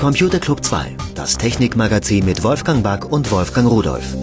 Computer Club 2, das Technikmagazin mit Wolfgang Back und Wolfgang Rudolph.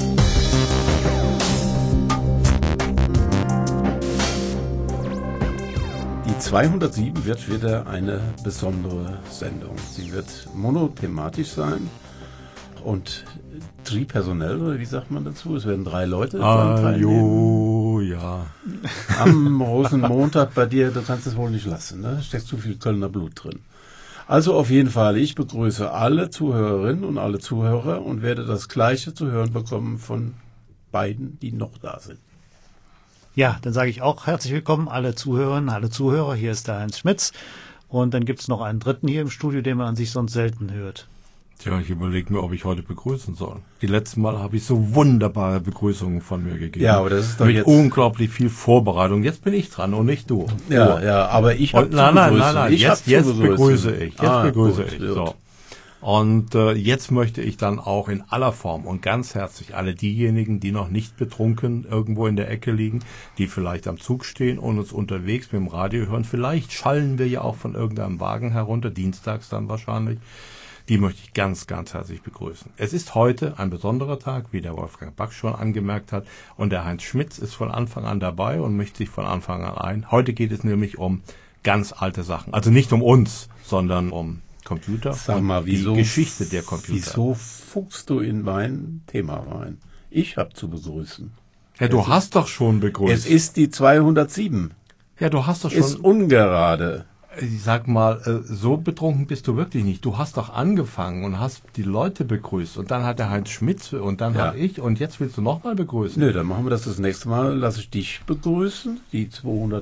Die 207 wird wieder eine besondere Sendung. Sie wird monothematisch sein und tripersonell, oder wie sagt man dazu? Es werden 3 Leute teilnehmen. Ja. Am Rosenmontag bei dir, du kannst es wohl nicht lassen, ne? Steckt zu viel Kölner Blut drin. Also auf jeden Fall, ich begrüße alle Zuhörerinnen und alle Zuhörer und werde das Gleiche zu hören bekommen von beiden, die noch da sind. Ja, dann sage ich auch herzlich willkommen, alle Zuhörerinnen, alle Zuhörer. Hier ist der Heinz Schmitz. Und dann gibt es noch einen dritten hier im Studio, den man an sich sonst selten hört. Tja, ich überlege mir, ob ich heute begrüßen soll. Die letzten Mal habe ich so wunderbare Begrüßungen von mir gegeben. Ja, aber das ist doch mit jetzt unglaublich viel Vorbereitung. Jetzt bin ich dran und nicht du. Ja, aber ich habe Nein, jetzt begrüße ich. Gut. So. Und jetzt möchte ich dann auch in aller Form und ganz herzlich alle diejenigen, die noch nicht betrunken irgendwo in der Ecke liegen, die vielleicht am Zug stehen und uns unterwegs mit dem Radio hören. Vielleicht schallen wir ja auch von irgendeinem Wagen herunter, dienstags dann wahrscheinlich. Die möchte ich ganz, ganz herzlich begrüßen. Es ist heute ein besonderer Tag, wie der Wolfgang Back schon angemerkt hat. Und der Heinz Schmitz ist von Anfang an dabei und mischt sich von Anfang an ein. Heute geht es nämlich um ganz alte Sachen. Also nicht um uns, sondern um Computer. Sag mal, die Geschichte der Computer. Wieso fuchst du in mein Thema rein? Ich habe zu begrüßen. Ja, du hast doch schon begrüßt. Es ist die 207. Ja, du hast doch schon. Ist ungerade. Ich sag mal, so betrunken bist du wirklich nicht. Du hast doch angefangen und hast die Leute begrüßt. Und dann hat der Heinz Schmitz und dann hat ich. Und jetzt willst du nochmal begrüßen. Nö, dann machen wir das nächste Mal. Lass ich dich begrüßen. Die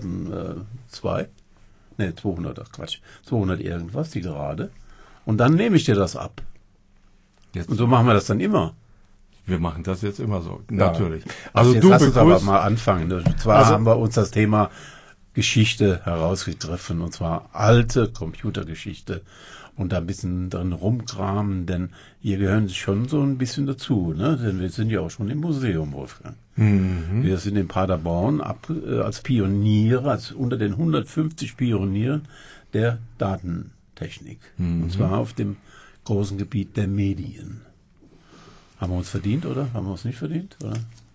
202. Ne, 200, ach Quatsch. 200 irgendwas, die gerade. Und dann nehme ich dir das ab. Jetzt. Und so machen wir das dann immer. Wir machen das jetzt immer so, natürlich. Also jetzt du lass uns aber mal anfangen. Und zwar haben wir uns das Thema Geschichte herausgegriffen, und zwar alte Computergeschichte, und da ein bisschen drin rumkramen, denn hier gehören schon so ein bisschen dazu, ne? Denn wir sind ja auch schon im Museum, Wolfgang. Mhm. Wir sind in Paderborn als Pioniere, als unter den 150 Pionieren der Datentechnik. Mhm. Und zwar auf dem großen Gebiet der Medien. Haben wir uns verdient, oder? Haben wir uns nicht verdient, oder?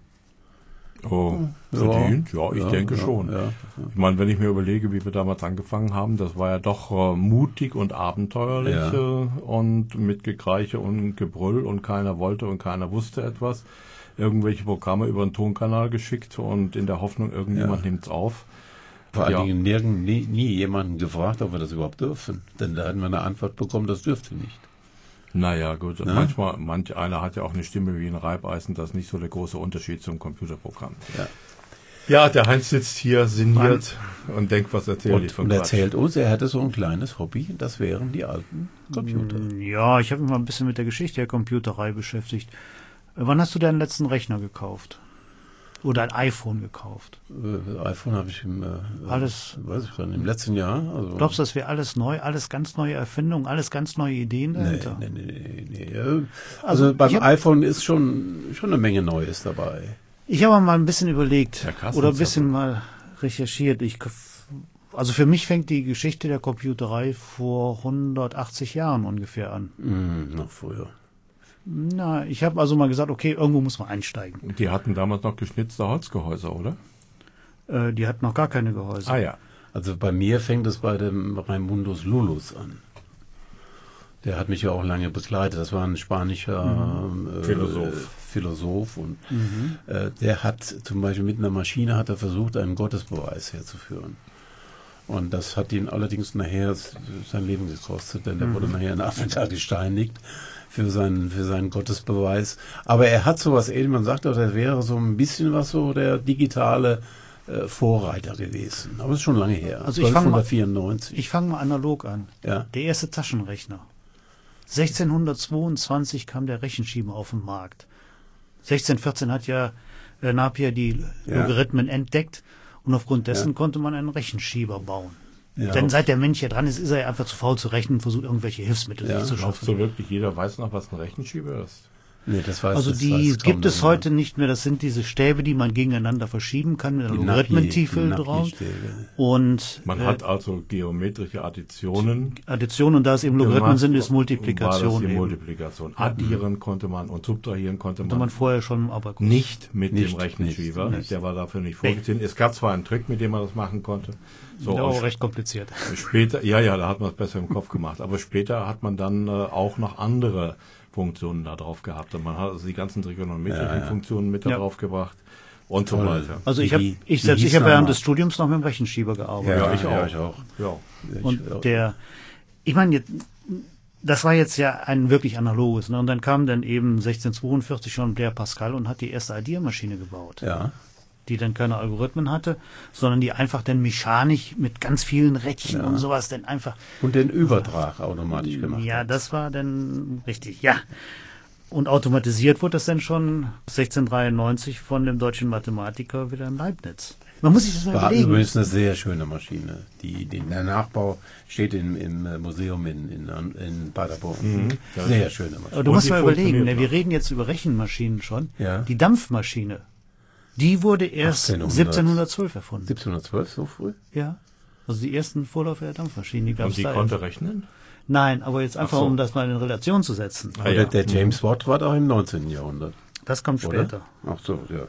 Oh, verdient? Ja, ich denke schon. Ja. Ich meine, wenn ich mir überlege, wie wir damals angefangen haben, das war ja doch mutig und abenteuerlich und mit Gekreiche und Gebrüll und keiner wollte und keiner wusste etwas. Irgendwelche Programme über den Tonkanal geschickt und in der Hoffnung, irgendjemand nimmt's auf. Vor allen Dingen nie jemanden gefragt, ob wir das überhaupt dürfen. Denn da hatten wir eine Antwort bekommen, das dürfte nicht. Naja, gut. Ja? Manch einer hat ja auch eine Stimme wie ein Reibeisen, das ist nicht so der große Unterschied zum Computerprogramm. Ja, der Heinz sitzt hier sinniert und denkt, was erzählt ich von Und erzählt uns, er hätte so ein kleines Hobby, das wären die alten Computer. Ja, ich habe mich mal ein bisschen mit der Geschichte der Computerei beschäftigt. Wann hast du deinen letzten Rechner gekauft? Oder ein iPhone gekauft? iPhone habe ich im letzten Jahr. Also glaubst du, das wäre alles neu, alles ganz neue Erfindungen, alles ganz neue Ideen dahinter? Nee. Also beim iPhone ist schon eine Menge Neues dabei. Ich habe mal ein bisschen überlegt oder ein bisschen mal recherchiert. Also für mich fängt die Geschichte der Computerei vor 180 Jahren ungefähr an. Noch früher. Na, ich habe also mal gesagt, okay, irgendwo muss man einsteigen. Die hatten damals noch geschnitzte Holzgehäuse, oder? Die hatten noch gar keine Gehäuse. Ah ja. Also bei mir fängt es bei dem Raimundus Lulus an. Der hat mich ja auch lange begleitet. Das war ein spanischer Philosoph und der hat zum Beispiel mit einer Maschine versucht, einen Gottesbeweis herzuführen. Und das hat ihn allerdings nachher sein Leben gekostet, denn er wurde nachher in Afrika gesteinigt für seinen Gottesbeweis. Aber er hat sowas ähnlich, man sagt auch, er wäre so ein bisschen was so der digitale Vorreiter gewesen. Aber das ist schon lange her. Also 1294. Ich fange mal analog an. Ja. Der erste Taschenrechner. 1622 kam der Rechenschieber auf den Markt. 1614 hat Napier die Logarithmen entdeckt und aufgrund dessen konnte man einen Rechenschieber bauen. Ja. Denn seit der Mensch hier dran ist, ist er einfach zu faul zu rechnen und versucht irgendwelche Hilfsmittel sich zu schaffen. Glaubst du wirklich, jeder weiß noch, was ein Rechenschieber ist? Nee, das weiß, also die gibt es heute nicht mehr. Das sind diese Stäbe, die man gegeneinander verschieben kann mit einer Logarithmentiefe drauf. Und man hat also geometrische Additionen. Und da es eben Logarithmen sind, ist Multiplikation. War das die Multiplikation. Addieren konnte man und subtrahieren konnte man vorher schon im Abakus. Nicht mit dem Rechenschieber. Der war dafür nicht vorgesehen. Es gab zwar einen Trick, mit dem man das machen konnte. So, auch recht kompliziert. Später, da hat man es besser im Kopf gemacht. Aber später hat man dann auch noch andere Funktionen da drauf gehabt. Und man hat also die ganzen trigonometrischen Funktionen mit da drauf gebracht und so weiter. Also ich habe während des Studiums noch mit dem Rechenschieber gearbeitet. Ja, ich auch. Ja. Und das war jetzt ja ein wirklich analoges. Ne? Und dann kam dann eben 1642 schon Blaise Pascal und hat die erste Addiermaschine gebaut. Ja. Die dann keine Algorithmen hatte, sondern die einfach dann mechanisch mit ganz vielen Rädchen und sowas dann einfach... Und den Übertrag automatisch gemacht hat. Ja, das war dann richtig, ja. Und automatisiert wurde das dann schon 1693 von dem deutschen Mathematiker Wilhelm Leibniz. Man muss sich das mal überlegen. War übrigens eine sehr schöne Maschine. Der Nachbau steht im Museum in Paderborn. Sehr schöne Maschine. Aber du musst mal überlegen, wir reden jetzt über Rechenmaschinen schon. Ja. Die Dampfmaschine, die wurde erst 1712 erfunden. 1712, so früh? Ja. Also die ersten Vorläufer der Dampfmaschinen, die gab es da. Und die konnte rechnen? Nein, aber jetzt einfach, um das mal in Relation zu setzen. Aber der James Watt war doch im 19. Jahrhundert. Das kommt später. Ach so, ja.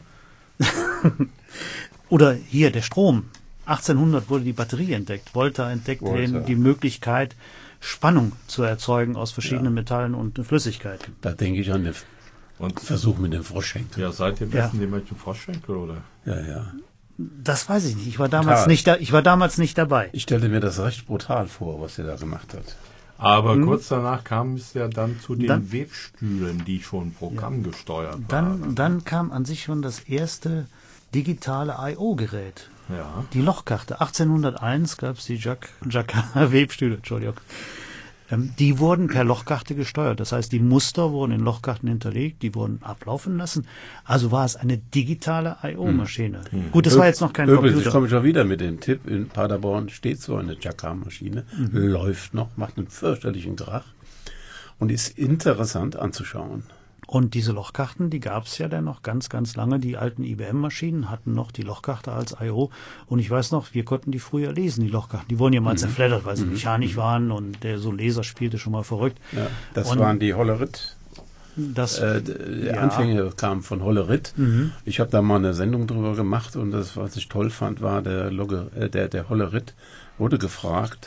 Oder hier der Strom. 1800 wurde die Batterie entdeckt. Volta entdeckte die Möglichkeit, Spannung zu erzeugen aus verschiedenen Metallen und Flüssigkeiten. Da denke ich an den Versuch mit dem Froschschenkel. Ja, seitdem essen die Menschen Froschschenkel, oder? Ja. Das weiß ich nicht. Ich war damals nicht dabei. Ich stelle mir das recht brutal vor, was er da gemacht hat. Aber kurz danach kam es ja dann zu den Webstühlen, die schon programmgesteuert waren. Dann kam an sich schon das erste digitale I/O-Gerät. Ja. Die Lochkarte. 1801 gab es die Jacquard-Webstühle, Entschuldigung. Die wurden per Lochkarte gesteuert. Das heißt, die Muster wurden in Lochkarten hinterlegt, die wurden ablaufen lassen. Also war es eine digitale I/O-Maschine. Gut, das war jetzt noch kein Computer. Ich komme schon wieder mit dem Tipp. In Paderborn steht so eine Jacquard-Maschine, läuft noch, macht einen fürchterlichen Krach und ist interessant anzuschauen. Und diese Lochkarten, die gab es ja dann noch ganz, ganz lange. Die alten IBM-Maschinen hatten noch die Lochkarte als I/O. Und ich weiß noch, wir konnten die früher lesen, die Lochkarten. Die wurden ja mal zerfleddert, weil sie mechanisch waren und der so Laser spielte schon mal verrückt. Ja, das waren die Hollerith. Der Anfänge kam von Hollerith. Ich habe da mal eine Sendung drüber gemacht und das, was ich toll fand, war der Hollerith wurde gefragt,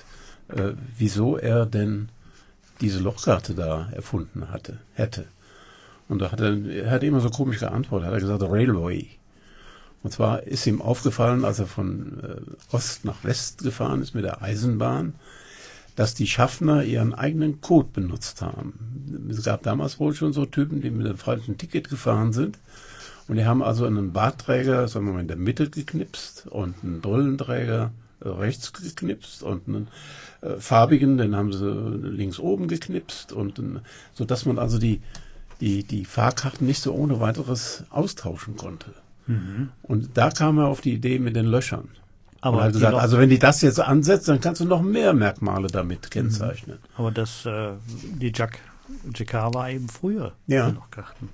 wieso er denn diese Lochkarte da erfunden hätte. Und er hat immer so komisch geantwortet. Hat er gesagt, Railway. Und zwar ist ihm aufgefallen, als er von Ost nach West gefahren ist mit der Eisenbahn, dass die Schaffner ihren eigenen Code benutzt haben. Es gab damals wohl schon so Typen, die mit einem falschen Ticket gefahren sind. Und die haben also einen Bartträger, sagen wir mal, in der Mitte geknipst und einen Brillenträger rechts geknipst und einen farbigen, den haben sie links oben geknipst und so dass man also die Fahrkarten nicht so ohne weiteres austauschen konnte. Und da kam er auf die Idee mit den Löchern. Aber hat gesagt, also wenn die das jetzt ansetzt, dann kannst du noch mehr Merkmale damit kennzeichnen. Aber die Jacquard war eben früher. Ja. Lochkarten.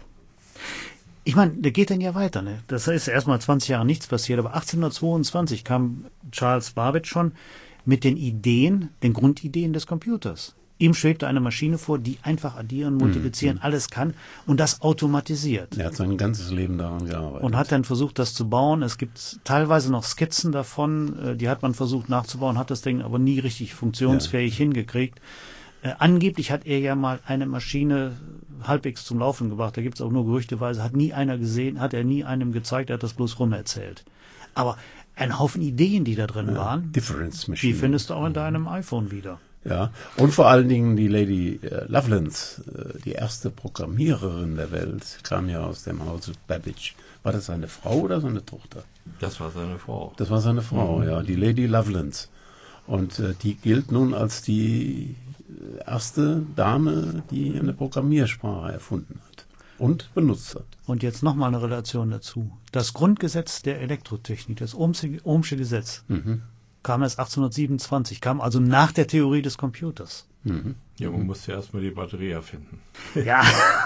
Ich meine, der geht dann ja weiter. Ne? Das ist erstmal 20 Jahre nichts passiert, aber 1822 kam Charles Babbage schon mit den Grundideen des Computers. Ihm schwebte eine Maschine vor, die einfach addieren, multiplizieren, alles kann und das automatisiert. Er hat sein ganzes Leben daran gearbeitet. Und hat dann versucht, das zu bauen. Es gibt teilweise noch Skizzen davon, die hat man versucht nachzubauen, hat das Ding aber nie richtig funktionsfähig hingekriegt. Angeblich hat er ja mal eine Maschine halbwegs zum Laufen gebracht. Da gibt es auch nur gerüchteweise, hat nie einer gesehen, hat er nie einem gezeigt, er hat das bloß rumerzählt. Aber ein Haufen Ideen, die da drin waren, Difference Machine. Die findest du auch in deinem iPhone wieder. Ja, und vor allen Dingen die Lady Lovelace, die erste Programmiererin der Welt, kam ja aus dem Hause Babbage. War das seine Frau oder seine Tochter? Das war seine Frau. Das war seine Frau, ja, die Lady Lovelace. Und die gilt nun als die erste Dame, die eine Programmiersprache erfunden hat und benutzt hat. Und jetzt nochmal eine Relation dazu. Das Grundgesetz der Elektrotechnik, das Ohmsche Gesetz, kam erst 1827, kam also nach der Theorie des Computers. Ja, man musste erstmal die Batterie erfinden. Ja,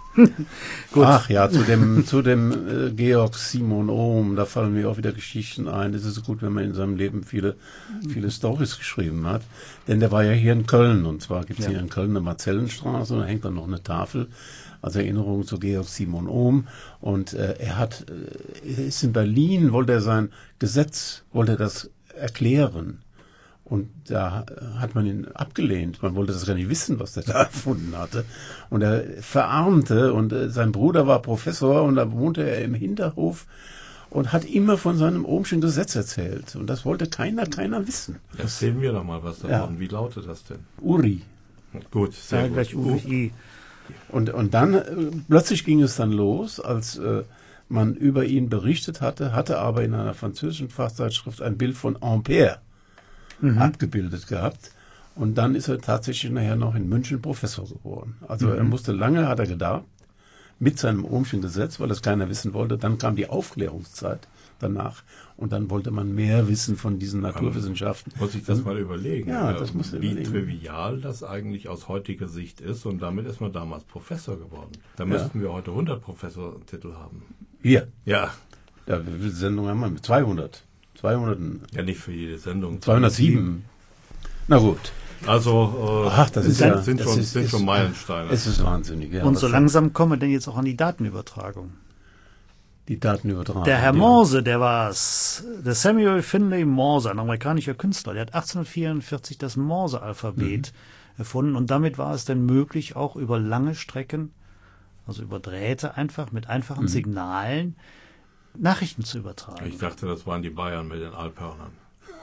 Gut. Ach ja, zu dem Georg Simon Ohm, da fallen mir auch wieder Geschichten ein. Das ist gut, wenn man in seinem Leben viele Storys geschrieben hat. Denn der war ja hier in Köln, und zwar gibt es hier in Köln eine Marzellenstraße, und da hängt dann noch eine Tafel als Erinnerung zu Georg Simon Ohm. Und er ist in Berlin, wollte er sein Gesetz, das erklären. Und da hat man ihn abgelehnt. Man wollte das gar nicht wissen, was der da erfunden hatte. Und er verarmte, und sein Bruder war Professor, und da wohnte er im Hinterhof und hat immer von seinem Ohmschen Gesetz erzählt. Und das wollte keiner wissen. Erzählen wir doch mal was davon. Ja. Wie lautet das denn? Uri. Gut, sehr gut. Gleich Uri. Und dann plötzlich ging es dann los, als man über ihn berichtet hatte aber in einer französischen Fachzeitschrift ein Bild von Ampère abgebildet gehabt. Und dann ist er tatsächlich nachher noch in München Professor geworden. Also er musste lange, hat er gedacht, mit seinem Ohmschen Gesetz, weil das keiner wissen wollte. Dann kam die Aufklärungszeit danach, und dann wollte man mehr wissen von diesen Naturwissenschaften. Muss ich das mal überlegen, ja, das muss wie trivial das eigentlich aus heutiger Sicht ist, und damit ist man damals Professor geworden. Da müssten wir heute 100 Professortitel haben. Wir? Ja. Ja, wie viele Sendungen haben wir? Mit 200. 200. Ja, nicht für jede Sendung. 207. Na gut. Also, das sind schon Meilensteine. Es ist wahnsinnig. Ja, und so langsam kommen wir denn jetzt auch an die Datenübertragung. Die Datenübertragung. Der Herr Morse, der war's. Der Samuel Finlay Morse, ein amerikanischer Künstler, der hat 1844 das Morse-Alphabet erfunden, und damit war es dann möglich, auch über lange Strecken, also über Drähte einfach, mit einfachen Signalen, Nachrichten zu übertragen. Ich dachte, das waren die Bayern mit den Alphörnern.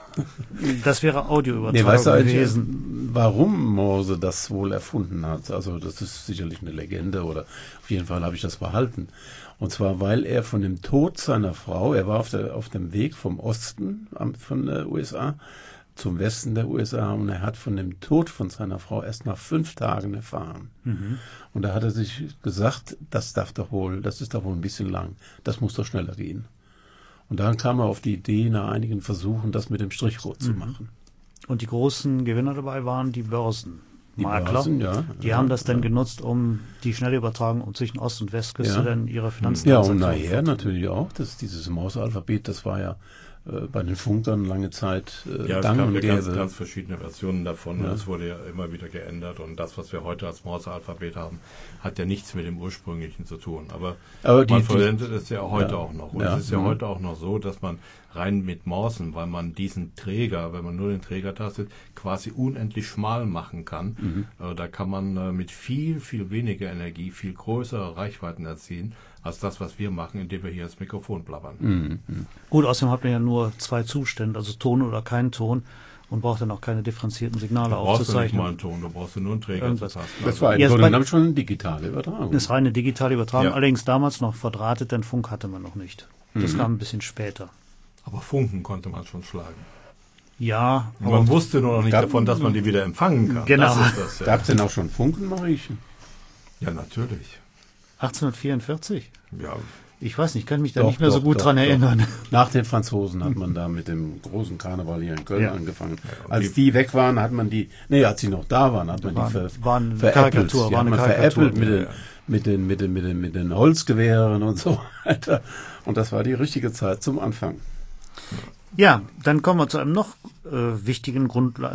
Das wäre Audioübertragung gewesen. Warum Morse das wohl erfunden hat? Also das ist sicherlich eine Legende, oder auf jeden Fall habe ich das behalten. Und zwar, weil er von dem Tod seiner Frau, er war auf dem Weg vom Osten von der USA zum Westen der USA, und er hat von dem Tod von seiner Frau erst nach 5 Tagen erfahren. Und da hat er sich gesagt, das ist doch wohl ein bisschen lang, das muss doch schneller gehen. Und dann kam er auf die Idee, nach einigen Versuchen, das mit dem Strichcode zu machen. Und die großen Gewinner dabei waren die Börsenmakler. Die haben das dann genutzt, um die schnelle Übertragung zwischen Ost- und Westküste dann ihre Finanztransaktionen. Ja, und nachher natürlich auch, dieses Morse-Alphabet, das war ja bei den Funkern lange Zeit gang und gäbe. Es gab ganz verschiedene Versionen davon. Ja. Es wurde ja immer wieder geändert, und das, was wir heute als Morse-Alphabet haben, hat ja nichts mit dem ursprünglichen zu tun. Aber man verwendet es ja heute auch noch. Und es ist ja heute auch noch so, dass man rein mit Morsen, weil man diesen Träger, wenn man nur den Träger tastet, quasi unendlich schmal machen kann. Da kann man mit viel, viel weniger Energie viel größere Reichweiten erzielen, als das, was wir machen, indem wir hier das Mikrofon blabbern. Gut, außerdem hat man ja nur 2 Zustände, also Ton oder kein Ton, und braucht dann auch keine differenzierten Signale aufzuzeichnen. Du brauchst nicht mal einen Ton, du braust nur einen Träger zu tasten. Das war dann schon eine digitale Übertragung. Das war eine digitale Übertragung, allerdings damals noch verdrahtet, denn Funk hatte man noch nicht. Das kam ein bisschen später. Aber Funken konnte man schon schlagen. Ja. Man wusste nur noch nicht davon, dass man die wieder empfangen kann. Genau. Gab es denn auch schon Funken, Mariechen? Ja, natürlich. 1844? Ja. Ich weiß nicht, ich kann mich da nicht mehr so gut dran erinnern. Nach den Franzosen hat man da mit dem großen Karneval hier in Köln angefangen. Als die weg waren, hat man als sie noch da waren, hat man die veräppelt mit den Holzgewehren und so weiter. Und das war die richtige Zeit zum Anfang. Ja, dann kommen wir zu einem noch wichtigen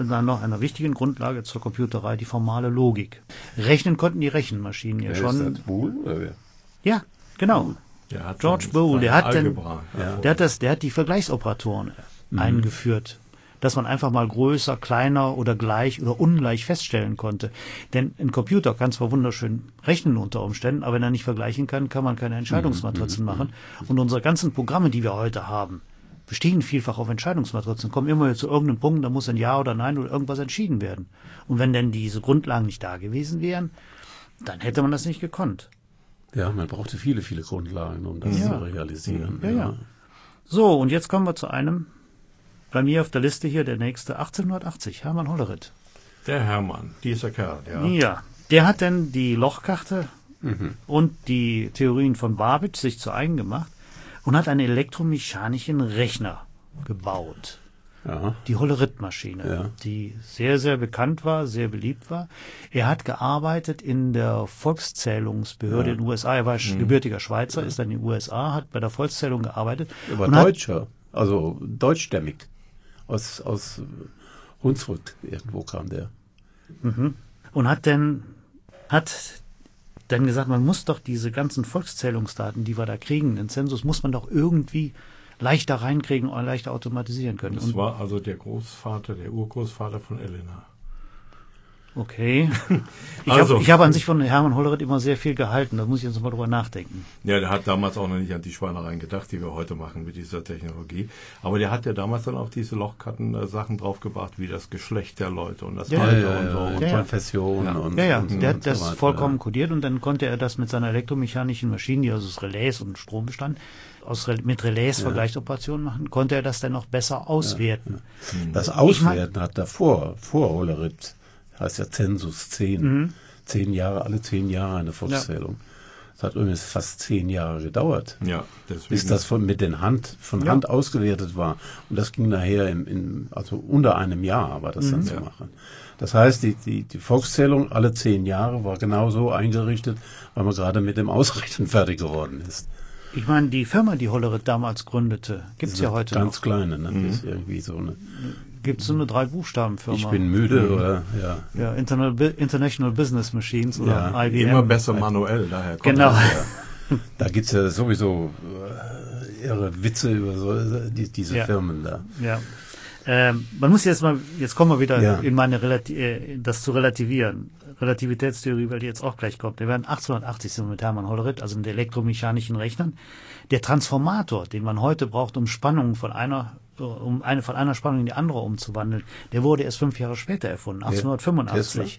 Grundlage zur Computerei, die formale Logik. Rechnen konnten die Rechenmaschinen ja schon. Ist das Boole, oder wer? Ja, genau. George Boole, der hat die Vergleichsoperatoren eingeführt, dass man einfach mal größer, kleiner oder gleich oder ungleich feststellen konnte. Denn ein Computer kann zwar wunderschön rechnen unter Umständen, aber wenn er nicht vergleichen kann, kann man keine Entscheidungsmatrizen machen. Und unsere ganzen Programme, die wir heute haben, bestehen vielfach auf Entscheidungsmatrizen, kommen immer zu irgendeinem Punkt, da muss ein Ja oder Nein oder irgendwas entschieden werden. Und wenn denn diese Grundlagen nicht da gewesen wären, dann hätte man das nicht gekonnt. Ja, man brauchte viele, viele Grundlagen, um das zu realisieren. Ja. So, und jetzt kommen wir zu einem, bei mir auf der Liste hier, der nächste, 1880, Hermann Hollerith. Der Hermann, dieser Kerl, Ja, der hat dann die Lochkarte und die Theorien von Babbage sich zu eigen gemacht und hat einen elektromechanischen Rechner gebaut. die Hollerith-Maschine, die sehr, sehr bekannt war, sehr beliebt war. Er hat gearbeitet in der Volkszählungsbehörde in den USA. Er war gebürtiger Schweizer, ist dann in den USA, hat bei der Volkszählung gearbeitet. Er war Deutscher, also deutschstämmig. Aus Hunsrück irgendwo kam der. Und hat dann gesagt, man muss doch diese ganzen Volkszählungsdaten, die wir da kriegen, den Zensus, muss man doch irgendwie leichter reinkriegen und leichter automatisieren können. Das war also der Urgroßvater von Elena. Okay. Ich habe an sich von Hermann Hollerith immer sehr viel gehalten. Da muss ich jetzt mal drüber nachdenken. Ja, der hat damals auch noch nicht an die Schweinereien gedacht, die wir heute machen mit dieser Technologie. Aber der hat ja damals dann auf diese Lochkarten-Sachen draufgebracht, wie das Geschlecht der Leute und das Alter und so. Und Konfession und der hat das vollkommen kodiert und dann konnte er das mit seiner elektromechanischen Maschine, die aus Relais und Strom bestand, mit Relais Vergleichsoperationen machen, konnte er das dann noch besser auswerten. Das Auswerten hat vor Hollerith, heißt ja Zensus 10. 10 Jahre, alle 10 Jahre eine Volkszählung. Das hat übrigens fast 10 Jahre gedauert, bis das von Hand ausgewertet war. Und das ging nachher also unter einem Jahr war das dann zu machen. Das heißt, die Volkszählung alle 10 Jahre war genau so eingerichtet, weil man gerade mit dem Ausrechnen fertig geworden ist. Ich meine, die Firma, die Hollerith damals gründete, gibt es ja heute ganz noch. Kleine, ne? Das ist irgendwie so eine... Gibt es so eine 3-Buchstaben-Firma? Ich bin müde, oder? Ja, International Business Machines oder IBM. Immer besser manuell, daher kommt Genau. Das. Da gibt es ja sowieso irre Witze über diese Firmen da. Ja. Man muss jetzt kommen wir wieder in meine das zu relativieren. Relativitätstheorie, weil die jetzt auch gleich kommt. Wir werden 1880 sind wir mit Hermann Hollerith, also mit elektromechanischen Rechnern. Der Transformator, den man heute braucht, um Spannungen von einer Spannung in die andere umzuwandeln, der wurde erst 5 Jahre später erfunden, 1885.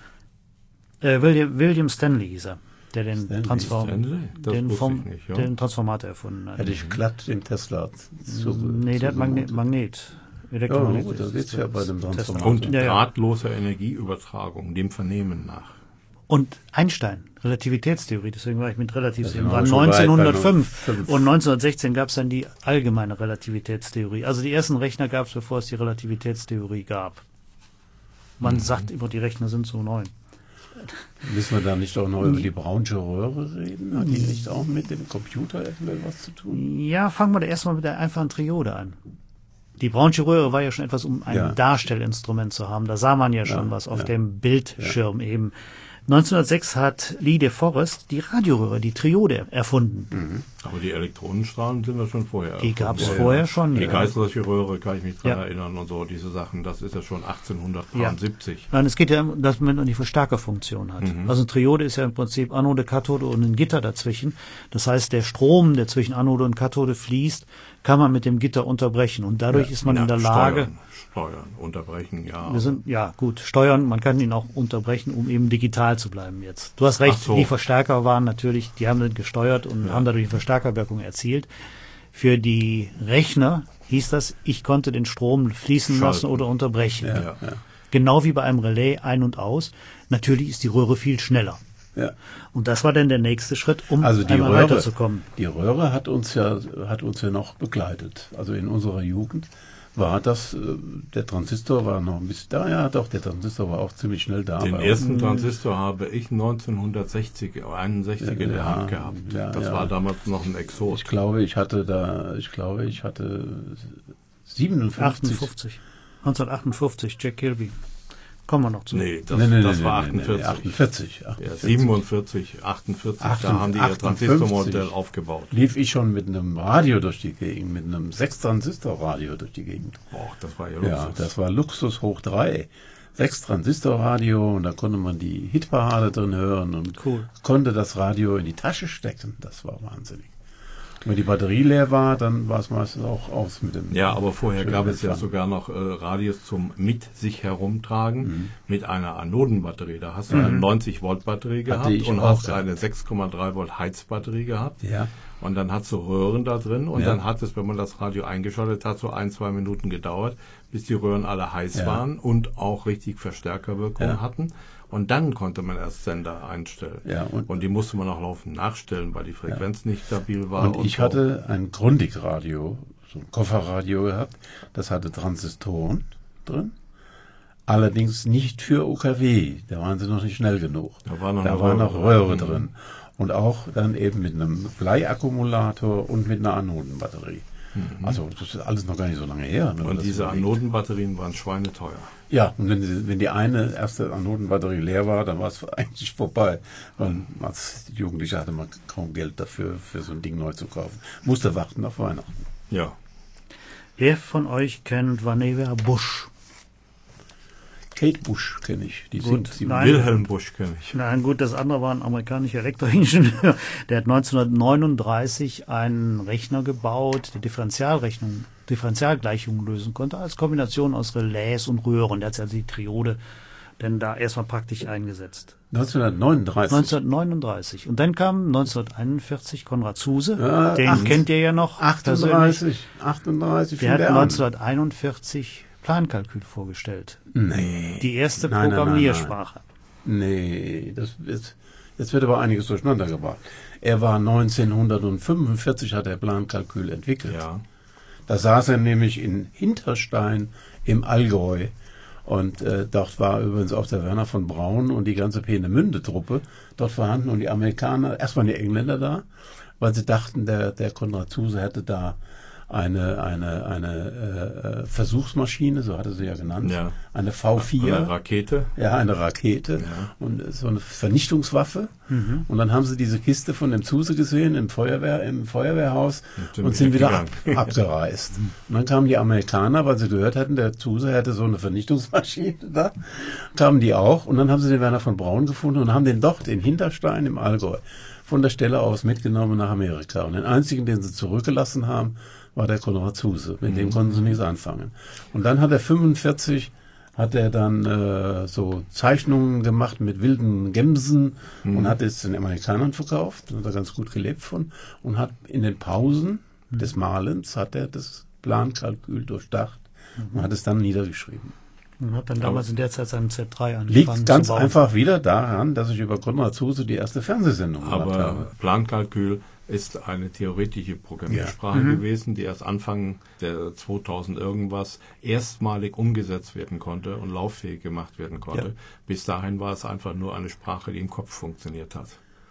William Stanley hieß er, der den Transformator erfunden hat. Hätte ich glatt den Tesla. Nee, der hat Magnet. Elektromagnet. Da geht's ja bei dem Transformator. Und drahtloser Energieübertragung, dem Vernehmen nach. Und Einstein, Relativitätstheorie, deswegen war ich mit Relativitätstheorie, war 1905 und 1916 gab es dann die allgemeine Relativitätstheorie. Also die ersten Rechner gab es, bevor es die Relativitätstheorie gab. Man sagt immer, die Rechner sind so neu. Müssen wir da nicht auch noch über die Brownsche Röhre reden? Hat die nicht auch mit dem Computer eventuell was zu tun? Ja, fangen wir da erstmal mit der einfachen Triode an. Die Brownsche Röhre war ja schon etwas, um ein Darstellinstrument zu haben. Da sah man ja schon was auf dem Bildschirm eben. 1906 hat Lee de Forest die Radioröhre, die Triode, erfunden. Aber die Elektronenstrahlen sind ja schon vorher. Die gab es vorher schon. Die geistreiche Röhre, kann ich mich dran erinnern und so, diese Sachen, das ist ja schon 1870. Nein, es geht ja, dass man die Verstärkerfunktion hat. Also eine Triode ist ja im Prinzip Anode, Kathode und ein Gitter dazwischen. Das heißt, der Strom, der zwischen Anode und Kathode fließt, kann man mit dem Gitter unterbrechen. Und dadurch ist man in der Lage... Steuern, unterbrechen, steuern, man kann ihn auch unterbrechen, um eben digital zu bleiben jetzt. Du hast recht, die Verstärker waren natürlich, die haben dann gesteuert und haben dadurch eine Verstärkerwirkung erzielt. Für die Rechner hieß das, ich konnte den Strom fließen lassen oder unterbrechen. Genau wie bei einem Relais ein- und aus. Natürlich ist die Röhre viel schneller. Ja. Und das war dann der nächste Schritt, um einmal weiterzukommen. Die Röhre hat uns ja noch begleitet. Also in unserer Jugend war das, der Transistor war noch ein bisschen da, ja doch, der Transistor war auch ziemlich schnell da. Den ersten Transistor habe ich 1961 in der Hand gehabt. Das war damals noch ein Exot. Ich glaube, ich hatte 1958, Jack Kilby. Kommen wir noch zu. Nee, das war 48. 47, 48, da haben die ihr Transistormodell aufgebaut. Lief ich schon mit einem Radio durch die Gegend, mit einem 6-Transistor-Radio durch die Gegend. Boah, das war ja Luxus. Ja, das war Luxus hoch 3. 6-Transistor-Radio und da konnte man die Hitparade drin hören und konnte das Radio in die Tasche stecken. Das war wahnsinnig. Wenn die Batterie leer war, dann war es meistens auch aus mit dem... Ja, aber vorher gab es ja sogar noch Radios zum mit sich herumtragen mit einer Anodenbatterie. Da hast du eine 90-Volt-Batterie gehabt und hast eine 6,3 Volt Heizbatterie gehabt. Ja. Und dann hast du Röhren da drin und dann hat es, wenn man das Radio eingeschaltet hat, so 1-2 Minuten gedauert, bis die Röhren alle heiß waren und auch richtig Verstärkerwirkung hatten. Und dann konnte man erst Sender einstellen. Ja, und die musste man auch laufend nachstellen, weil die Frequenz nicht stabil war. Und ich hatte ein Grundig-Radio, so ein Kofferradio gehabt, das hatte Transistoren drin. Allerdings nicht für UKW, da waren sie noch nicht schnell genug. Da war noch Röhre drin. Und auch dann eben mit einem Bleiakkumulator und mit einer Anodenbatterie. Also das ist alles noch gar nicht so lange her. Und diese Anodenbatterien waren schweineteuer. Ja, und wenn die erste Anodenbatterie leer war, dann war es eigentlich vorbei. Weil als Jugendlicher hatte man kaum Geld dafür, für so ein Ding neu zu kaufen. Musste warten auf Weihnachten. Ja. Wer von euch kennt Vannevar Bush? Kate Bush kenne ich. Wilhelm Bush kenne ich. Nein, gut, das andere war ein amerikanischer Elektroingenieur. Der hat 1939 einen Rechner gebaut, der Differentialgleichungen lösen konnte, als Kombination aus Relais und Röhren. Der hat also die Triode denn da erstmal praktisch eingesetzt. 1939. Und dann kam 1941 Konrad Zuse. Den kennt ihr ja noch. 38. Der hat 1941 Plankalkül vorgestellt. Nee. Die erste Programmiersprache. Nee, jetzt wird aber einiges durcheinander gebracht. Er war 1945, hat er Plankalkül entwickelt. Ja. Da saß er nämlich in Hinterstein im Allgäu. Und dort war übrigens auch der Werner von Braun und die ganze Peenemünde-Truppe dort vorhanden. Und die Amerikaner, erstmal die Engländer da, weil sie dachten, der Konrad Zuse hätte da eine Versuchsmaschine, so hatte sie ja genannt, eine V4. Eine Rakete. Ja, eine Rakete und so eine Vernichtungswaffe. Und dann haben sie diese Kiste von dem Zuse gesehen im Feuerwehrhaus und sind wieder abgereist. Und dann kamen die Amerikaner, weil sie gehört hatten, der Zuse hätte so eine Vernichtungsmaschine da, kamen die auch und dann haben sie den Werner von Braun gefunden und haben den dort in Hinterstein im Allgäu von der Stelle aus mitgenommen nach Amerika. Und den einzigen, den sie zurückgelassen haben, war der Konrad Zuse. Mit dem konnten sie nichts anfangen. Und dann hat er 45 dann so Zeichnungen gemacht mit wilden Gemsen und hat es den Amerikanern verkauft. Da hat er ganz gut gelebt von. Und hat in den Pausen des Malens hat er das Plankalkül durchdacht und hat es dann niedergeschrieben. Und hat dann damals in der Zeit seinen Z3 angefangen. Liegt ganz einfach wieder daran, dass ich über Konrad Zuse die erste Fernsehsendung gemacht habe. Aber Plankalkül ist eine theoretische Programmiersprache gewesen, die erst Anfang der 2000 irgendwas erstmalig umgesetzt werden konnte und lauffähig gemacht werden konnte. Ja. Bis dahin war es einfach nur eine Sprache, die im Kopf funktioniert hat.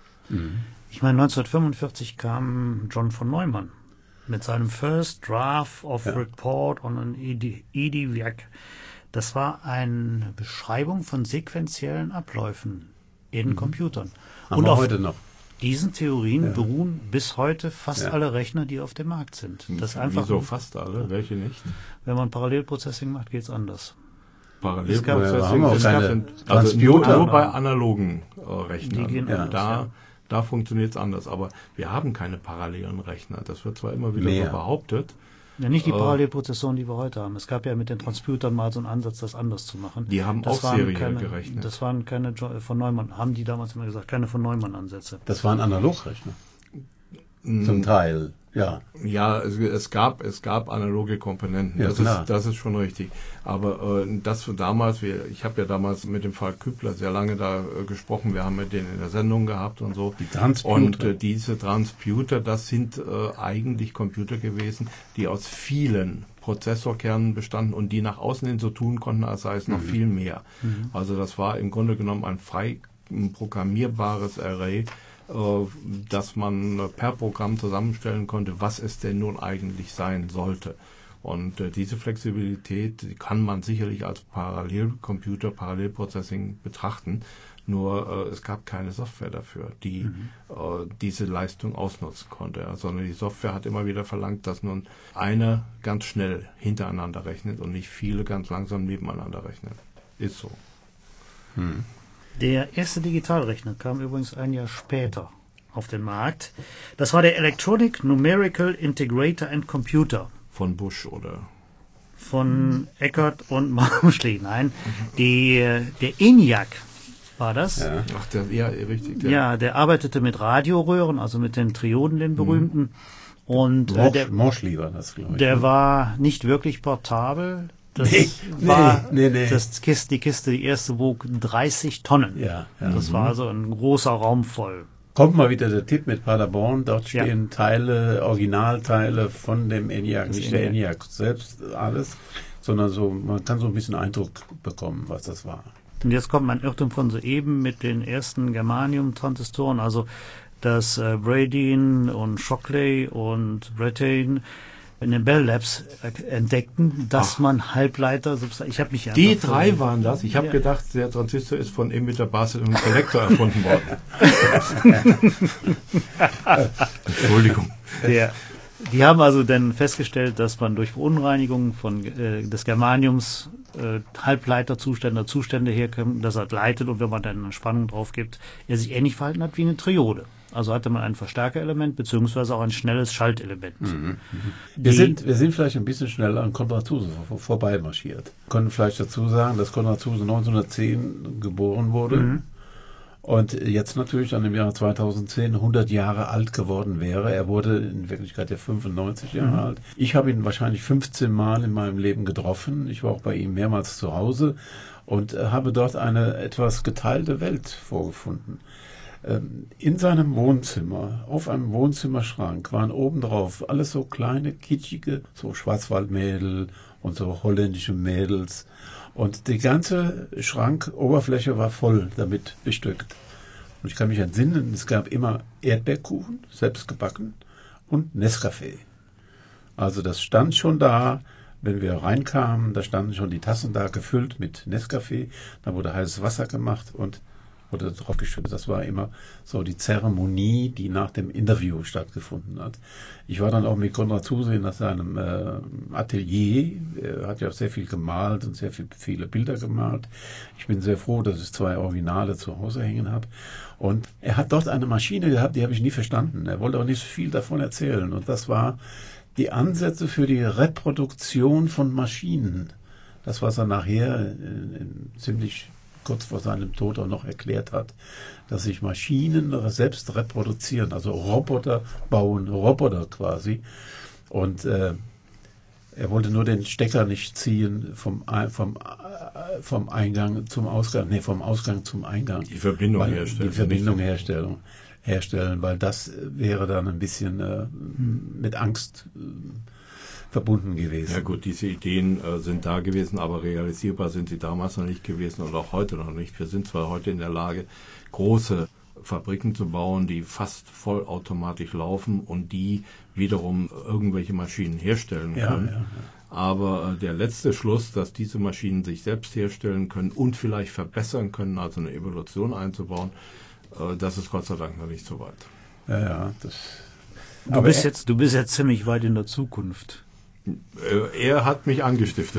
Ich meine, 1945 kam John von Neumann mit seinem First Draft of Report on an EDVAC. Das war eine Beschreibung von sequentiellen Abläufen in Computern. Und auch heute noch. Diesen Theorien beruhen bis heute fast alle Rechner, die auf dem Markt sind. Das einfach Wieso fast alle? Welche nicht? Wenn man Parallelprocessing macht, geht's anders. Parallelprocessing also nur bei analogen Rechnern. Da funktioniert es anders. Aber wir haben keine parallelen Rechner. Das wird zwar immer wieder so behauptet. Ja, nicht die Parallelprozessoren, die wir heute haben. Es gab ja mit den Transputern mal so einen Ansatz, das anders zu machen. Die haben auch seriell gerechnet. Das waren keine von Neumann, haben die damals immer gesagt, keine von Neumann-Ansätze. Das waren Analogrechner. Zum Teil, ja. Ja, es gab analoge Komponenten. Ja, das ist schon richtig. Aber das damals, ich habe ja damals mit dem Fall Kübler sehr lange da gesprochen. Wir haben mit denen in der Sendung gehabt und so. Die Transputer. Und diese Transputer, das sind eigentlich Computer gewesen, die aus vielen Prozessorkernen bestanden und die nach außen hin so tun konnten, als sei es noch viel mehr. Also das war im Grunde genommen ein frei programmierbares Array, dass man per Programm zusammenstellen konnte, was es denn nun eigentlich sein sollte. Und diese Flexibilität die kann man sicherlich als Parallelcomputer, Parallelprocessing betrachten. Nur es gab keine Software dafür, die diese Leistung ausnutzen konnte. Sondern die Software hat immer wieder verlangt, dass nun eine ganz schnell hintereinander rechnet und nicht viele ganz langsam nebeneinander rechnen. Ist so. Der erste Digitalrechner kam übrigens ein Jahr später auf den Markt. Das war der Electronic Numerical Integrator and Computer. Von Bush oder? Von Eckert und Marmschli. Nein, der ENIAC war das. Ja. Ach, richtig. Ja, der arbeitete mit Radioröhren, also mit den Trioden, den berühmten. Und Marmschli war das, glaube ich. Der war nicht wirklich portabel. Das die Kiste, die erste wog 30 Tonnen. Ja. Das war also ein großer Raum voll. kommt mal wieder der Tipp mit Paderborn. Dort stehen Teile, Originalteile von dem ENIAC, nicht der ENIAC selbst alles, sondern so, man kann so ein bisschen Eindruck bekommen, was das war. Und jetzt kommt mein Irrtum von soeben mit den ersten Germanium-Transistoren, also dass Bradeen und Shockley und Brattain in den Bell Labs entdeckten, dass man Halbleiter, ich habe mich die drei waren das. Ich habe gedacht, der Transistor ist von Emitter Bassett und Collector erfunden worden. Entschuldigung. Die haben also dann festgestellt, dass man durch Verunreinigung des Germaniums Halbleiterzustände herkommt, dass er leitet, und wenn man dann eine Spannung drauf gibt, er sich ähnlich verhalten hat wie eine Triode. Also hatte man ein Verstärkerelement beziehungsweise auch ein schnelles Schaltelement. Wir sind vielleicht ein bisschen schneller an Konrad Zuse vorbeimarschiert. Wir können vielleicht dazu sagen, dass Konrad Zuse 1910 geboren wurde und jetzt natürlich an dem Jahr 2010 100 Jahre alt geworden wäre. Er wurde in Wirklichkeit ja 95 Jahre alt. Ich habe ihn wahrscheinlich 15 Mal in meinem Leben getroffen. Ich war auch bei ihm mehrmals zu Hause und habe dort eine etwas geteilte Welt vorgefunden. In seinem Wohnzimmer, auf einem Wohnzimmerschrank, waren obendrauf alles so kleine, kitschige, so Schwarzwaldmädel und so holländische Mädels. Und die ganze Schrankoberfläche war voll damit bestückt. Und ich kann mich entsinnen, es gab immer Erdbeerkuchen, selbst gebacken, und Nescafé. Also das stand schon da, wenn wir reinkamen, da standen schon die Tassen da gefüllt mit Nescafé. Da wurde heißes Wasser gemacht und wurde drauf geschüttet. Das war immer so die Zeremonie, die nach dem Interview stattgefunden hat. Ich war dann auch mit Konrad Zuse nach seinem Atelier. Er hat ja sehr viel gemalt und viele Bilder gemalt. Ich bin sehr froh, dass ich 2 Originale zu Hause hängen habe. Und er hat dort eine Maschine gehabt, die habe ich nie verstanden. Er wollte auch nicht viel davon erzählen. Und das war die Ansätze für die Reproduktion von Maschinen. Das, was er nachher ziemlich kurz vor seinem Tod auch noch erklärt hat, dass sich Maschinen selbst reproduzieren, also Roboter bauen, Roboter quasi. Und er wollte nur den Stecker nicht ziehen vom Eingang zum Ausgang, vom Ausgang zum Eingang. Die Verbindung herstellen, weil das wäre dann ein bisschen mit Angst verbunden gewesen. Ja gut, diese Ideen sind da gewesen, aber realisierbar sind sie damals noch nicht gewesen und auch heute noch nicht. Wir sind zwar heute in der Lage, große Fabriken zu bauen, die fast vollautomatisch laufen und die wiederum irgendwelche Maschinen herstellen können. Ja. Aber der letzte Schluss, dass diese Maschinen sich selbst herstellen können und vielleicht verbessern können, also eine Evolution einzubauen, das ist Gott sei Dank noch nicht so weit. Ja, Du bist jetzt ziemlich weit in der Zukunft. Er hat mich angestiftet.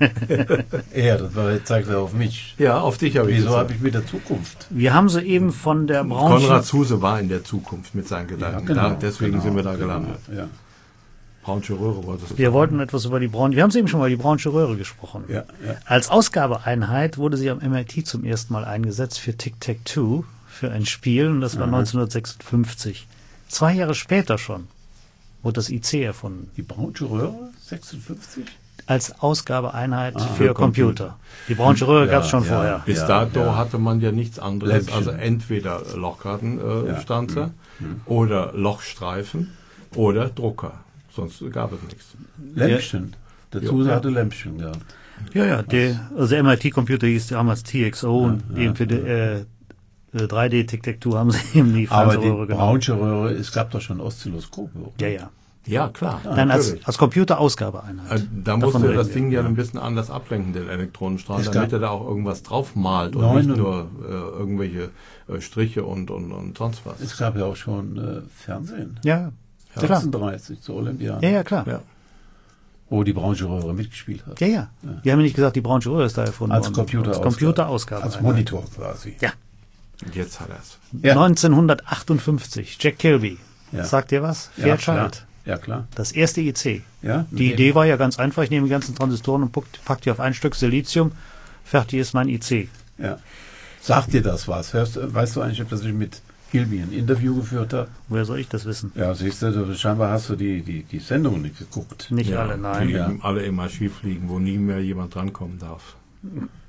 Das zeigt er auf mich. Ja, auf dich habe ich Wieso habe ich mit der Zukunft? Wir haben soeben von der Branche... Konrad Zuse war in der Zukunft mit seinen Gedanken. Ja, deswegen sind wir da gelandet. Ja. Braunsche Röhre wolltest du Wir wollten etwas über die Braun... Wir haben eben schon mal die Braunsche Röhre gesprochen. Ja. Als Ausgabeeinheit wurde sie am MIT zum ersten Mal eingesetzt für Tic-Tac-Toe, für ein Spiel, und das war 1956. 2 Jahre später schon wurde das IC erfunden. Die Braunsche Röhre? 56? Als Ausgabeeinheit für Computer. Die Braunsche Röhre gab es schon vorher. Bis dato hatte man ja nichts anderes, Lämpchen. Also entweder Lochkartenstanzer oder Lochstreifen oder Drucker. Sonst gab es nichts. Lämpchen. Dazu hatte Lämpchen gehabt. Ja. Also der MIT-Computer hieß damals TXO und eben für die 3D-Tic-Tac-Toe haben sie eben die Braunsche Röhre genommen. Braunsche Röhre, es gab doch schon Oszilloskope. Ja. Ja, klar. Nein, als Computerausgabeeinheit. Da musste das Ding ja ein bisschen anders ablenken, den Elektronenstrahl, damit er da auch irgendwas drauf malt und nicht nur irgendwelche Striche und sonst was. Es gab ja auch schon Fernsehen. Ja. 36 zur Olympiade. Ja, klar. Ja. Wo die Braunsche Röhre mitgespielt hat. Ja. Die haben ja nicht gesagt, die Braunsche Röhre ist da erfunden worden. Als Computerausgabe. Als Monitor quasi. Ja. Und jetzt hat er es. Ja. 1958, Jack Kilby. Ja. Sagt dir was? Fairchild. Ja, klar. Das erste IC. Ja, die Idee war ja ganz einfach, ich nehme die ganzen Transistoren und pack die auf ein Stück Silizium, fertig ist mein IC. Ja. Sagt dir das was? Weißt du eigentlich, dass ich mit Kilby ein Interview geführt habe? Woher soll ich das wissen? Ja, siehst du, scheinbar hast du die Sendung nicht geguckt. Nicht alle, nein. Die alle im Archiv liegen, wo nie mehr jemand drankommen darf.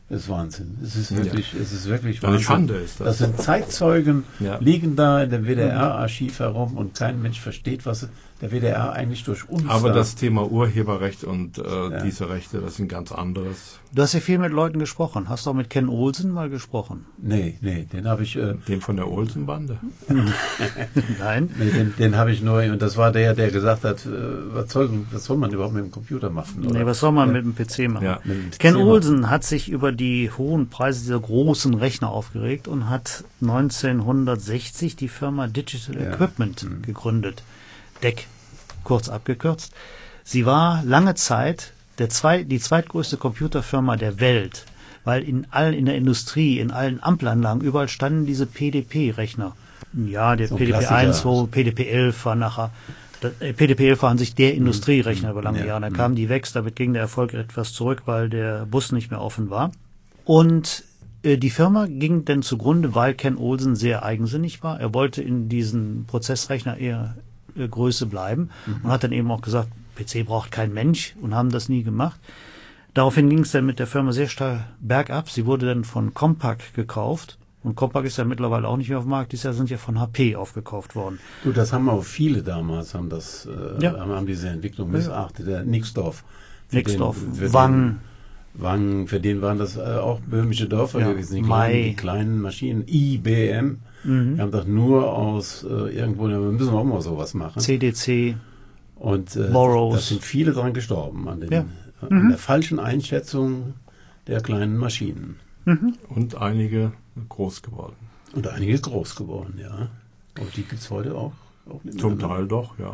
Das ist Wahnsinn. Es ist wirklich Wahnsinn. Eine Schande ist das. Das sind Zeitzeugen, liegen da in dem WDR-Archiv herum und kein Mensch versteht, was der WDR eigentlich durch uns Aber das Thema Urheberrecht und diese Rechte, das ist ein ganz anderes. Du hast ja viel mit Leuten gesprochen. Hast du auch mit Ken Olsen mal gesprochen? Nee, den habe ich... Den von der Olsen-Bande? Nein. Nee, den habe ich nur... Und das war der gesagt hat, was soll man überhaupt mit dem Computer machen? Oder? Nee, was soll man mit dem PC machen? Ja. Ken Olsen hat sich über die hohen Preise dieser großen Rechner aufgeregt und hat 1960 die Firma Digital Equipment gegründet. DEC, kurz abgekürzt. Sie war lange Zeit die zweitgrößte Computerfirma der Welt, weil in der Industrie, in allen Ampelanlagen, überall standen diese PDP-Rechner. Ja, der so PDP-1, wo PDP-11 war nachher. PDP-11 war an sich der Industrierechner über lange Jahre. Dann kamen die weg, damit ging der Erfolg etwas zurück, weil der Bus nicht mehr offen war. Und die Firma ging dann zugrunde, weil Ken Olsen sehr eigensinnig war. Er wollte in diesen Prozessrechner eher Größe bleiben und hat dann eben auch gesagt, PC braucht kein Mensch und haben das nie gemacht. Daraufhin ging es dann mit der Firma sehr steil bergab. Sie wurde dann von Compaq gekauft und Compaq ist ja mittlerweile auch nicht mehr auf dem Markt. Dieses Jahr sind ja von HP aufgekauft worden. Du, das haben auch viele damals, haben diese Entwicklung missachtet. Der Nixdorf, Wang, für den waren das auch böhmische Dörfer gewesen, die kleinen Maschinen, IBM. Wir haben doch nur aus irgendwo, wir müssen auch mal sowas machen. CDC und da sind viele dran gestorben an der falschen Einschätzung der kleinen Maschinen. Und einige groß geworden. Ja. Und die gibt es heute auch nicht mehr. Zum Teil doch, ja.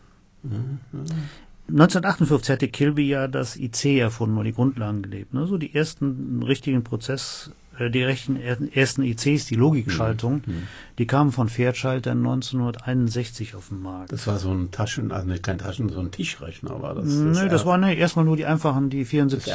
1958 hatte Kilby ja das IC erfunden und die Grundlagen gelegt. Ne? So die ersten richtigen ersten ICs, die Logikschaltung, die kamen von Fairchild 1961 auf den Markt. Das war so ein so ein Tischrechner war das. Nö, das waren erstmal nur die einfachen, die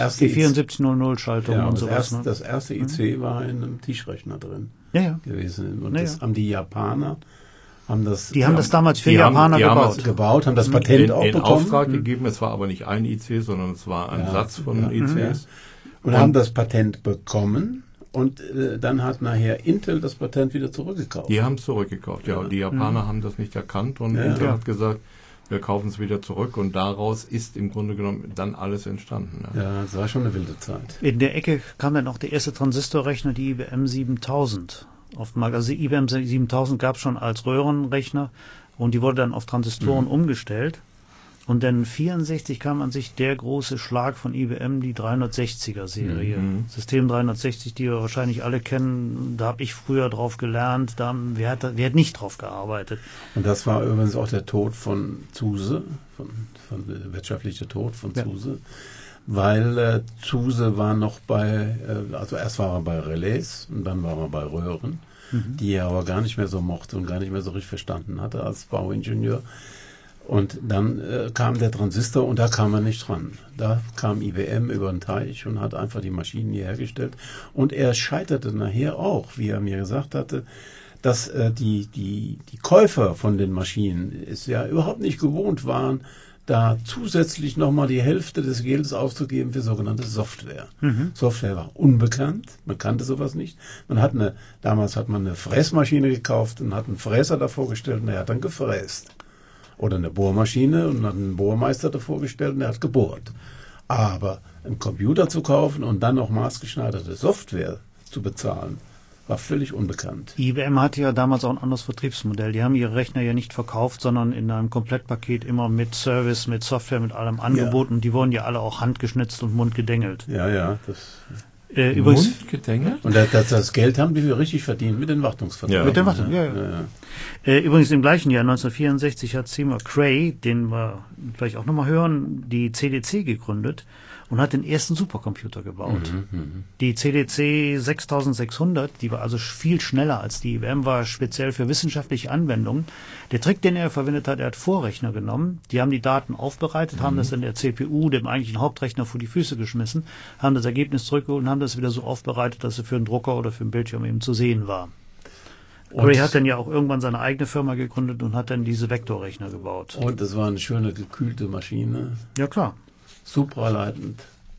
7400 Schaltungen und sowas. Das erste IC war in einem Tischrechner drin gewesen. Und das haben die Japaner haben das damals für Japaner gebaut, haben das Patent auch bekommen. Auftrag gegeben, es war aber nicht ein IC, sondern es war ein Satz von ICs. Und haben das Patent bekommen. Und dann hat nachher Intel das Patent wieder zurückgekauft. Die haben es zurückgekauft, ja. Und die Japaner haben das nicht erkannt und Intel hat gesagt, wir kaufen es wieder zurück. Und daraus ist im Grunde genommen dann alles entstanden. Ja, es war schon eine wilde Zeit. In der Ecke kam dann auch der erste Transistorrechner, die IBM 7000 auf den Markt. Also die IBM 7000 gab es schon als Röhrenrechner und die wurde dann auf Transistoren umgestellt. Und dann 1964 kam an sich der große Schlag von IBM, die 360er-Serie. System 360, die wir wahrscheinlich alle kennen. Da habe ich früher drauf gelernt. Wer hat nicht drauf gearbeitet? Und das war übrigens auch der Tod von Zuse, der wirtschaftliche Tod von Zuse. Weil Zuse war noch also erst war er bei Relais und dann war er bei Röhren, die er aber gar nicht mehr so mochte und gar nicht mehr so richtig verstanden hatte als Bauingenieur. Und dann kam der Transistor und da kam er nicht dran. Da kam IBM über den Teich und hat einfach die Maschinen hier hergestellt. Und er scheiterte nachher auch, wie er mir gesagt hatte, dass die Käufer von den Maschinen es ja überhaupt nicht gewohnt waren, da zusätzlich nochmal die Hälfte des Geldes auszugeben für sogenannte Software. Software war unbekannt, man kannte sowas nicht. Damals hat man eine Fräsmaschine gekauft und hat einen Fräser davor gestellt und er hat dann gefräst. Oder eine Bohrmaschine und hat einen Bohrmeister davor gestellt und er hat gebohrt. Aber einen Computer zu kaufen und dann noch maßgeschneiderte Software zu bezahlen, war völlig unbekannt. IBM hatte ja damals auch ein anderes Vertriebsmodell. Die haben ihre Rechner ja nicht verkauft, sondern in einem Komplettpaket immer mit Service, mit Software, mit allem angeboten. Ja. Die wurden ja alle auch handgeschnitzt und mundgedengelt. Ja. Übrigens, Mundgedengelt? Und das Geld haben die richtig verdient mit den Wartungsverträgen. Ja. Mit den Wartungen, ja. Übrigens im gleichen Jahr, 1964, hat Seymour Cray, den wir vielleicht auch nochmal hören, die CDC gegründet und hat den ersten Supercomputer gebaut. Die CDC 6600, die war also viel schneller als die IBM, war speziell für wissenschaftliche Anwendungen. Der Trick, den er verwendet hat, er hat Vorrechner genommen, die haben die Daten aufbereitet, haben das in der CPU, dem eigentlichen Hauptrechner, vor die Füße geschmissen, haben das Ergebnis zurückgeholt und haben das wieder so aufbereitet, dass es für einen Drucker oder für einen Bildschirm eben zu sehen war. Cray hat dann ja auch irgendwann seine eigene Firma gegründet und hat dann diese Vektorrechner gebaut. Und das war eine schöne gekühlte Maschine. Ja, klar. Supraleitend.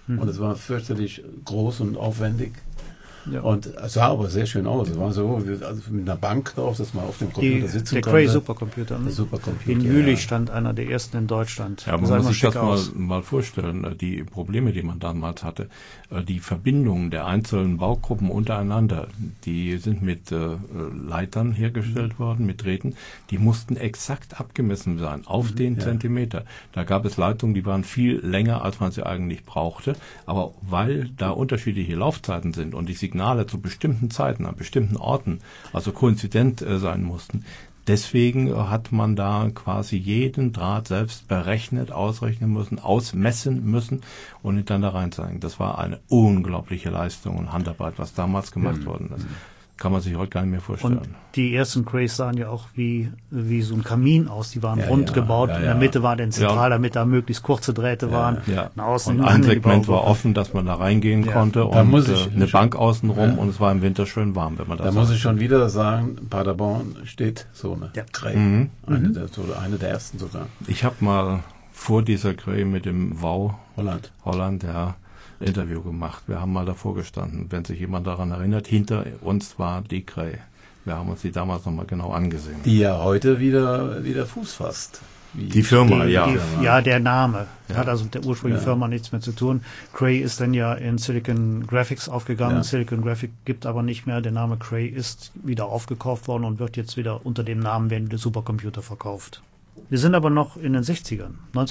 Und es war fürchterlich groß und aufwendig. Ja. Und es sah aber sehr schön aus. Es war so also mit einer Bank drauf, dass man auf dem Computer sitzen der konnte. Cray Supercomputer. Der Supercomputer. In Jülich stand einer der ersten in Deutschland. Ja, man muss sich das mal vorstellen, die Probleme, die man damals hatte, die Verbindungen der einzelnen Baugruppen untereinander, die sind mit Leitern hergestellt worden, mit Drähten, die mussten exakt abgemessen sein, auf den Zentimeter. Da gab es Leitungen, die waren viel länger, als man sie eigentlich brauchte, aber weil da unterschiedliche Laufzeiten sind und die Signale zu bestimmten Zeiten, an bestimmten Orten, also koinzident sein mussten. Deswegen hat man da quasi jeden Draht selbst berechnet, ausrechnen müssen, ausmessen müssen und ihn dann da rein zeigen. Das war eine unglaubliche Leistung und Handarbeit, was damals gemacht worden ist. Kann man sich heute gar nicht mehr vorstellen. Und die ersten Crays sahen ja auch wie so ein Kamin aus. Die waren rund gebaut. In der Mitte war der Zentral, damit da möglichst kurze Drähte waren. Ja. Und ein Segment war offen, dass man da reingehen konnte und eine Bank außenrum und es war im Winter schön warm, wenn man das Da muss ich schon wieder sagen, Paderborn steht so eine Cray. Eine der ersten sogar. Ich habe mal vor dieser Cray mit dem WOW Holland, Interview gemacht. Wir haben mal davor gestanden. Wenn sich jemand daran erinnert, hinter uns war die Cray. Wir haben uns die damals nochmal genau angesehen. Die ja heute wieder Fuß fasst. Die Firma, ja, der Name. Hat also mit der ursprünglichen Firma nichts mehr zu tun. Cray ist dann ja in Silicon Graphics aufgegangen. Ja. Silicon Graphics gibt aber nicht mehr. Der Name Cray ist wieder aufgekauft worden und wird jetzt wieder unter dem Namen werden die Supercomputer verkauft. Wir sind aber noch in den 60ern.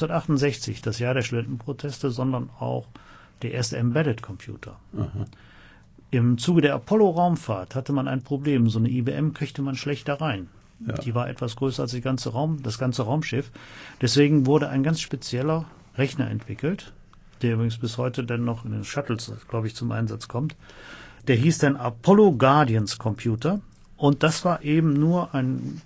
1968, das Jahr der Studentenproteste, sondern auch der erste Embedded Computer. Aha. Im Zuge der Apollo-Raumfahrt hatte man ein Problem. So eine IBM kriegte man schlecht da rein. Ja. Die war etwas größer als das ganze Raumschiff. Deswegen wurde ein ganz spezieller Rechner entwickelt, der übrigens bis heute dann noch in den Shuttles, glaube ich, zum Einsatz kommt. Der hieß dann Apollo Guardians Computer. Und das war eben nur ein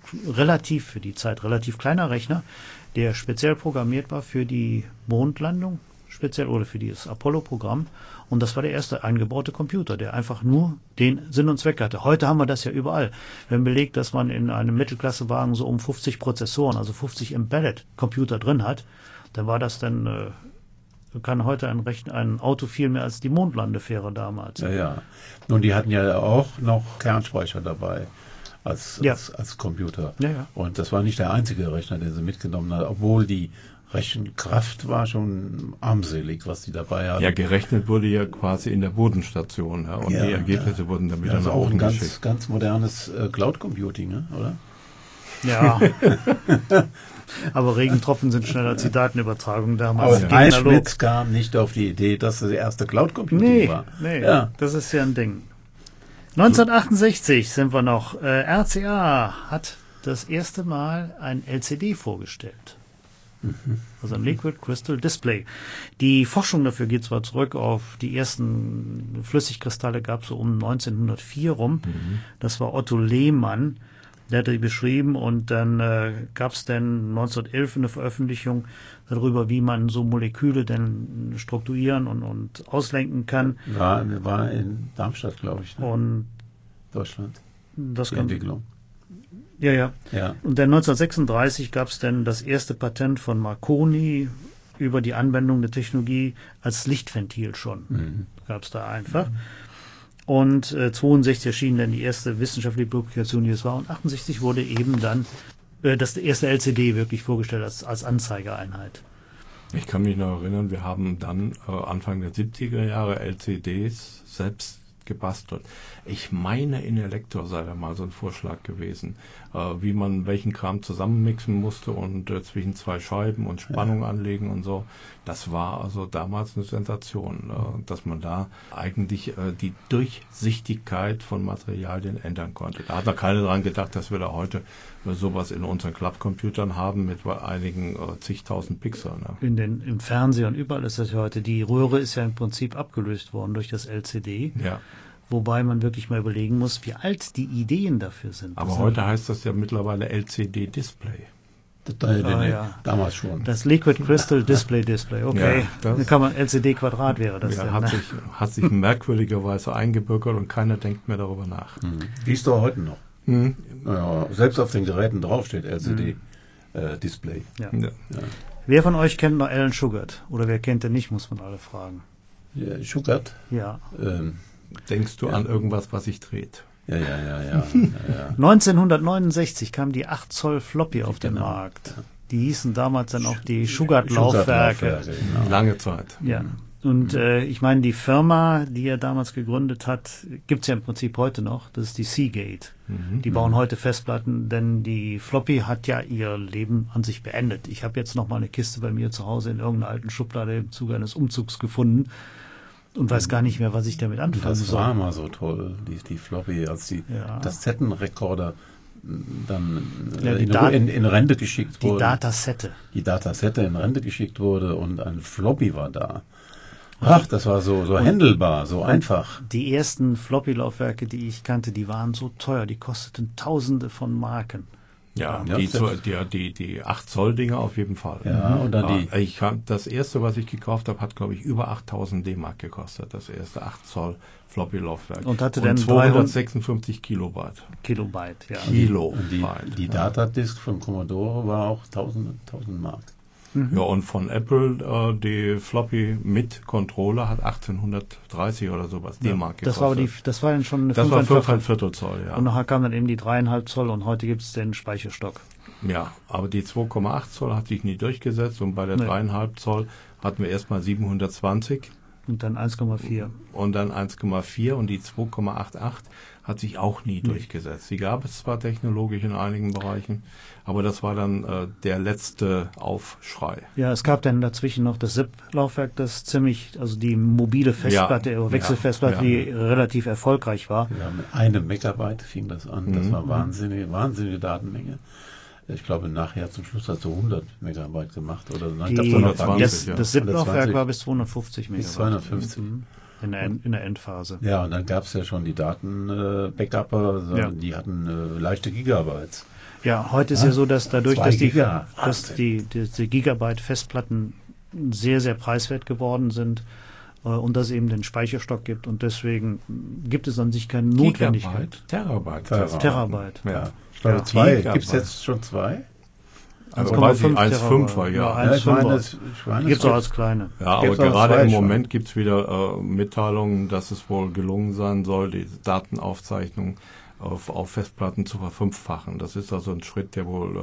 für die Zeit relativ kleiner Rechner, der speziell programmiert war für die Mondlandung. Speziell oder für dieses Apollo-Programm. Und das war der erste eingebaute Computer, der einfach nur den Sinn und Zweck hatte. Heute haben wir das ja überall. Wenn belegt, dass man in einem Mittelklassewagen so um 50 Prozessoren, also 50 Embedded-Computer drin hat, dann war das dann, kann heute ein Auto viel mehr als die Mondlandefähre damals. Ja. Nun, die hatten ja auch noch Kernspeicher dabei als Computer. Ja. Und das war nicht der einzige Rechner, den sie mitgenommen hat, obwohl die Rechenkraft war schon armselig, was die dabei hatten. Ja, gerechnet wurde ja quasi in der Bodenstation, und die Ergebnisse wurden dann wieder nach oben geschickt. Also auch ein ganz modernes Cloud Computing, ne? Oder? Ja. Aber Regentropfen sind schneller als die Datenübertragung damals. Aber ein Schmitz kam nicht auf die Idee, dass das der erste Cloud Computing war. Nee, das ist ja ein Ding. 1968 sind wir noch. RCA hat das erste Mal ein LCD vorgestellt. Also ein Liquid Crystal Display. Die Forschung dafür geht zwar zurück auf die ersten Flüssigkristalle, gab es so um 1904 rum. Das war Otto Lehmann, der hat die beschrieben und dann gab es dann 1911 eine Veröffentlichung darüber, wie man so Moleküle denn strukturieren und auslenken kann. War in Darmstadt, glaube ich. Ne? Und Deutschland. Das die Entwicklung. Ja. Und dann 1936 gab es dann das erste Patent von Marconi über die Anwendung der Technologie als Lichtventil schon. Gab es da einfach. Und 62 erschien dann die erste wissenschaftliche Publikation, die es war. Und 68 wurde eben dann das erste LCD wirklich vorgestellt als Anzeigeeinheit. Ich kann mich noch erinnern, wir haben dann Anfang der 70er Jahre LCDs selbst gebastelt. Ich meine, in Elektro sei da mal so ein Vorschlag gewesen, wie man welchen Kram zusammenmixen musste und zwischen zwei Scheiben und Spannung anlegen und so. Das war also damals eine Sensation, dass man da eigentlich die Durchsichtigkeit von Materialien ändern konnte. Da hat noch keiner dran gedacht, dass wir da heute sowas in unseren Clubcomputern haben mit einigen zigtausend Pixeln. Ne? Im Fernseher und überall ist das ja heute. Die Röhre ist ja im Prinzip abgelöst worden durch das LCD. Ja. Wobei man wirklich mal überlegen muss, wie alt die Ideen dafür sind. Aber heute heißt das ja mittlerweile LCD-Display. Damals schon. Das Liquid Crystal Display, okay. Ja, dann kann man LCD-Quadrat wäre das. Ja, dann, hat sich merkwürdigerweise eingebürgert und keiner denkt mehr darüber nach. Die ist doch heute noch. Naja, selbst auf den Geräten drauf steht LCD-Display. Ja. Wer von euch kennt noch Alan Shugart? Oder wer kennt den nicht, muss man alle fragen. Shugart. Ja. Denkst du an irgendwas, was sich dreht? Ja. 1969 kam die 8 Zoll Floppy auf den Markt. Die hießen damals dann auch die Shugart-Laufwerke. Genau. Lange Zeit. Ja. Und ich meine, die Firma, die er damals gegründet hat, gibt's ja im Prinzip heute noch. Das ist die Seagate. Die bauen heute Festplatten, denn die Floppy hat ja ihr Leben an sich beendet. Ich habe jetzt noch mal eine Kiste bei mir zu Hause in irgendeiner alten Schublade im Zuge eines Umzugs gefunden und weiß gar nicht mehr, was ich damit anfangen soll. Das war mal so toll, die Floppy, als die Kassettenrekorder dann in Rente geschickt wurde. Die Datasette in Rente geschickt wurde und ein Floppy war da. Ach, das war so händelbar, so einfach. Die ersten Floppy-Laufwerke, die ich kannte, die waren so teuer, die kosteten Tausende von Marken. Ja, die 8 Zoll Dinger auf jeden Fall. Ja, und dann das erste, was ich gekauft habe, hat glaube ich über 8.000 D-Mark gekostet. Das erste 8 Zoll Floppy Laufwerk. Und hatte dann 256 Kilobyte. Ja. Und die Datadisk von Commodore war auch 1000 Mark. Ja, und von Apple die Floppy mit Controller hat 1830 oder sowas D-Mark gekostet. Das war dann schon eine 5,25 Zoll, ja. Und nachher kam dann eben die 3,5 Zoll und heute gibt es den Speicherstock. Ja, aber die 2,8 Zoll hat sich nie durchgesetzt und bei der 3,5 Zoll hatten wir erstmal 720. Und dann 1,4. Und dann 1,4 und die 2,88 hat sich auch nie durchgesetzt. Die gab es zwar technologisch in einigen Bereichen, aber das war dann der letzte Aufschrei. Ja, es gab dann dazwischen noch das ZIP-Laufwerk, das also die mobile Festplatte, Wechselfestplatte, die relativ erfolgreich war. Ja, mit 1 Megabyte fing das an. Das war wahnsinnige Datenmenge. Ich glaube, nachher zum Schluss hat so 100 Megabyte gemacht. Oder das ZIP-Laufwerk war bis 250 Megabyte. Bis 250. In der Endphase. Ja, und dann gab es ja schon die Daten-Backupper, die hatten leichte Gigabytes. Ja, heute ist ja so, dass dadurch, dass die Gigabyte-Festplatten sehr, sehr preiswert geworden sind und dass es eben den Speicherstock gibt und deswegen gibt es an sich keine Notwendigkeit. Terabyte. Ja. Ich glaube, 2. Gibt es jetzt schon 2? Also 1,5er, ja. 1,5er. Gibt es auch als kleine. Ja, aber gerade im Moment gibt es wieder Mitteilungen, dass es wohl gelungen sein soll, die Datenaufzeichnung auf Festplatten zu verfünffachen. Das ist also ein Schritt, der wohl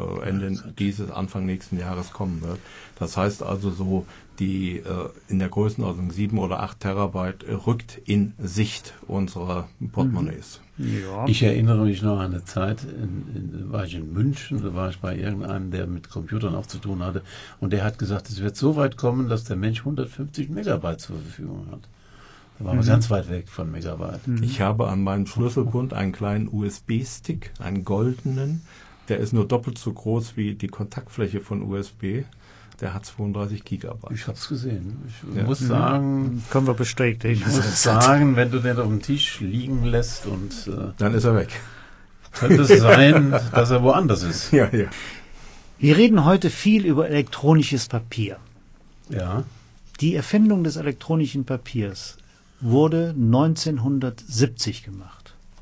Anfang nächsten Jahres kommen wird. Das heißt also so, die in der Größenordnung 7 oder 8 Terabyte rückt in Sicht unserer Portemonnaies. Ja. Ich erinnere mich noch an eine Zeit, war ich in München, da war ich bei irgendeinem, der mit Computern auch zu tun hatte, und der hat gesagt, es wird so weit kommen, dass der Mensch 150 Megabyte zur Verfügung hat. Da waren wir ganz weit weg von Megabyte. Ich habe an meinem Schlüsselbund einen kleinen USB-Stick, einen goldenen, der ist nur doppelt so groß wie die Kontaktfläche von USB. Der hat 32 Gigabyte. Ich habe es gesehen. Ich muss sagen... Können wir bestätigen. Ich muss sagen, wenn du den auf dem Tisch liegen lässt und... dann ist er weg. Könnte es sein, dass er woanders ist. Ja. Wir reden heute viel über elektronisches Papier. Ja. Die Erfindung des elektronischen Papiers wurde 1970 gemacht.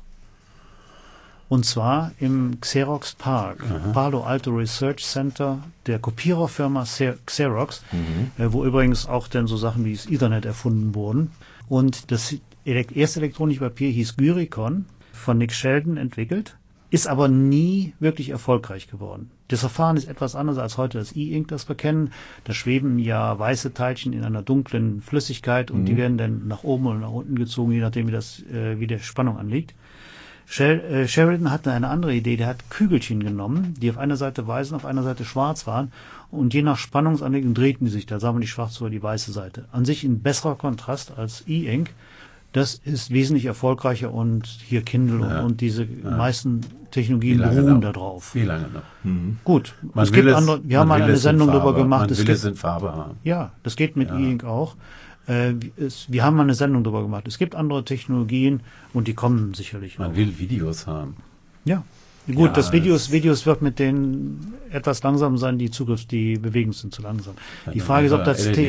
Und zwar im Xerox PARC, Palo Alto Research Center der Kopiererfirma Xerox, wo übrigens auch dann so Sachen wie das Ethernet erfunden wurden. Und das erste elektronische Papier hieß Gyricon, von Nick Sheldon entwickelt, ist aber nie wirklich erfolgreich geworden. Das Verfahren ist etwas anders als heute das E-Ink, das wir kennen. Da schweben ja weiße Teilchen in einer dunklen Flüssigkeit und die werden dann nach oben oder nach unten gezogen, je nachdem wie der Spannung anliegt. Sheridan hatte eine andere Idee, der hat Kügelchen genommen, die auf einer Seite weiß und auf einer Seite schwarz waren und je nach Spannungsanlegung drehten die sich, da sah man die schwarze oder die weiße Seite. An sich ein besserer Kontrast als E-Ink, das ist wesentlich erfolgreicher und hier Kindle und diese meisten Technologien beruhen darauf. Wie lange noch? Gut, es gibt andere, wir haben mal eine Sendung darüber gemacht. Man will es in Farbe haben. Ja, das geht mit E-Ink auch. Wir haben mal eine Sendung darüber gemacht. Es gibt andere Technologien und die kommen sicherlich. Man will Videos haben. Ja, gut, das Videos wird mit denen etwas langsam sein. Die Bewegungen sind zu langsam. Die Frage ist, ob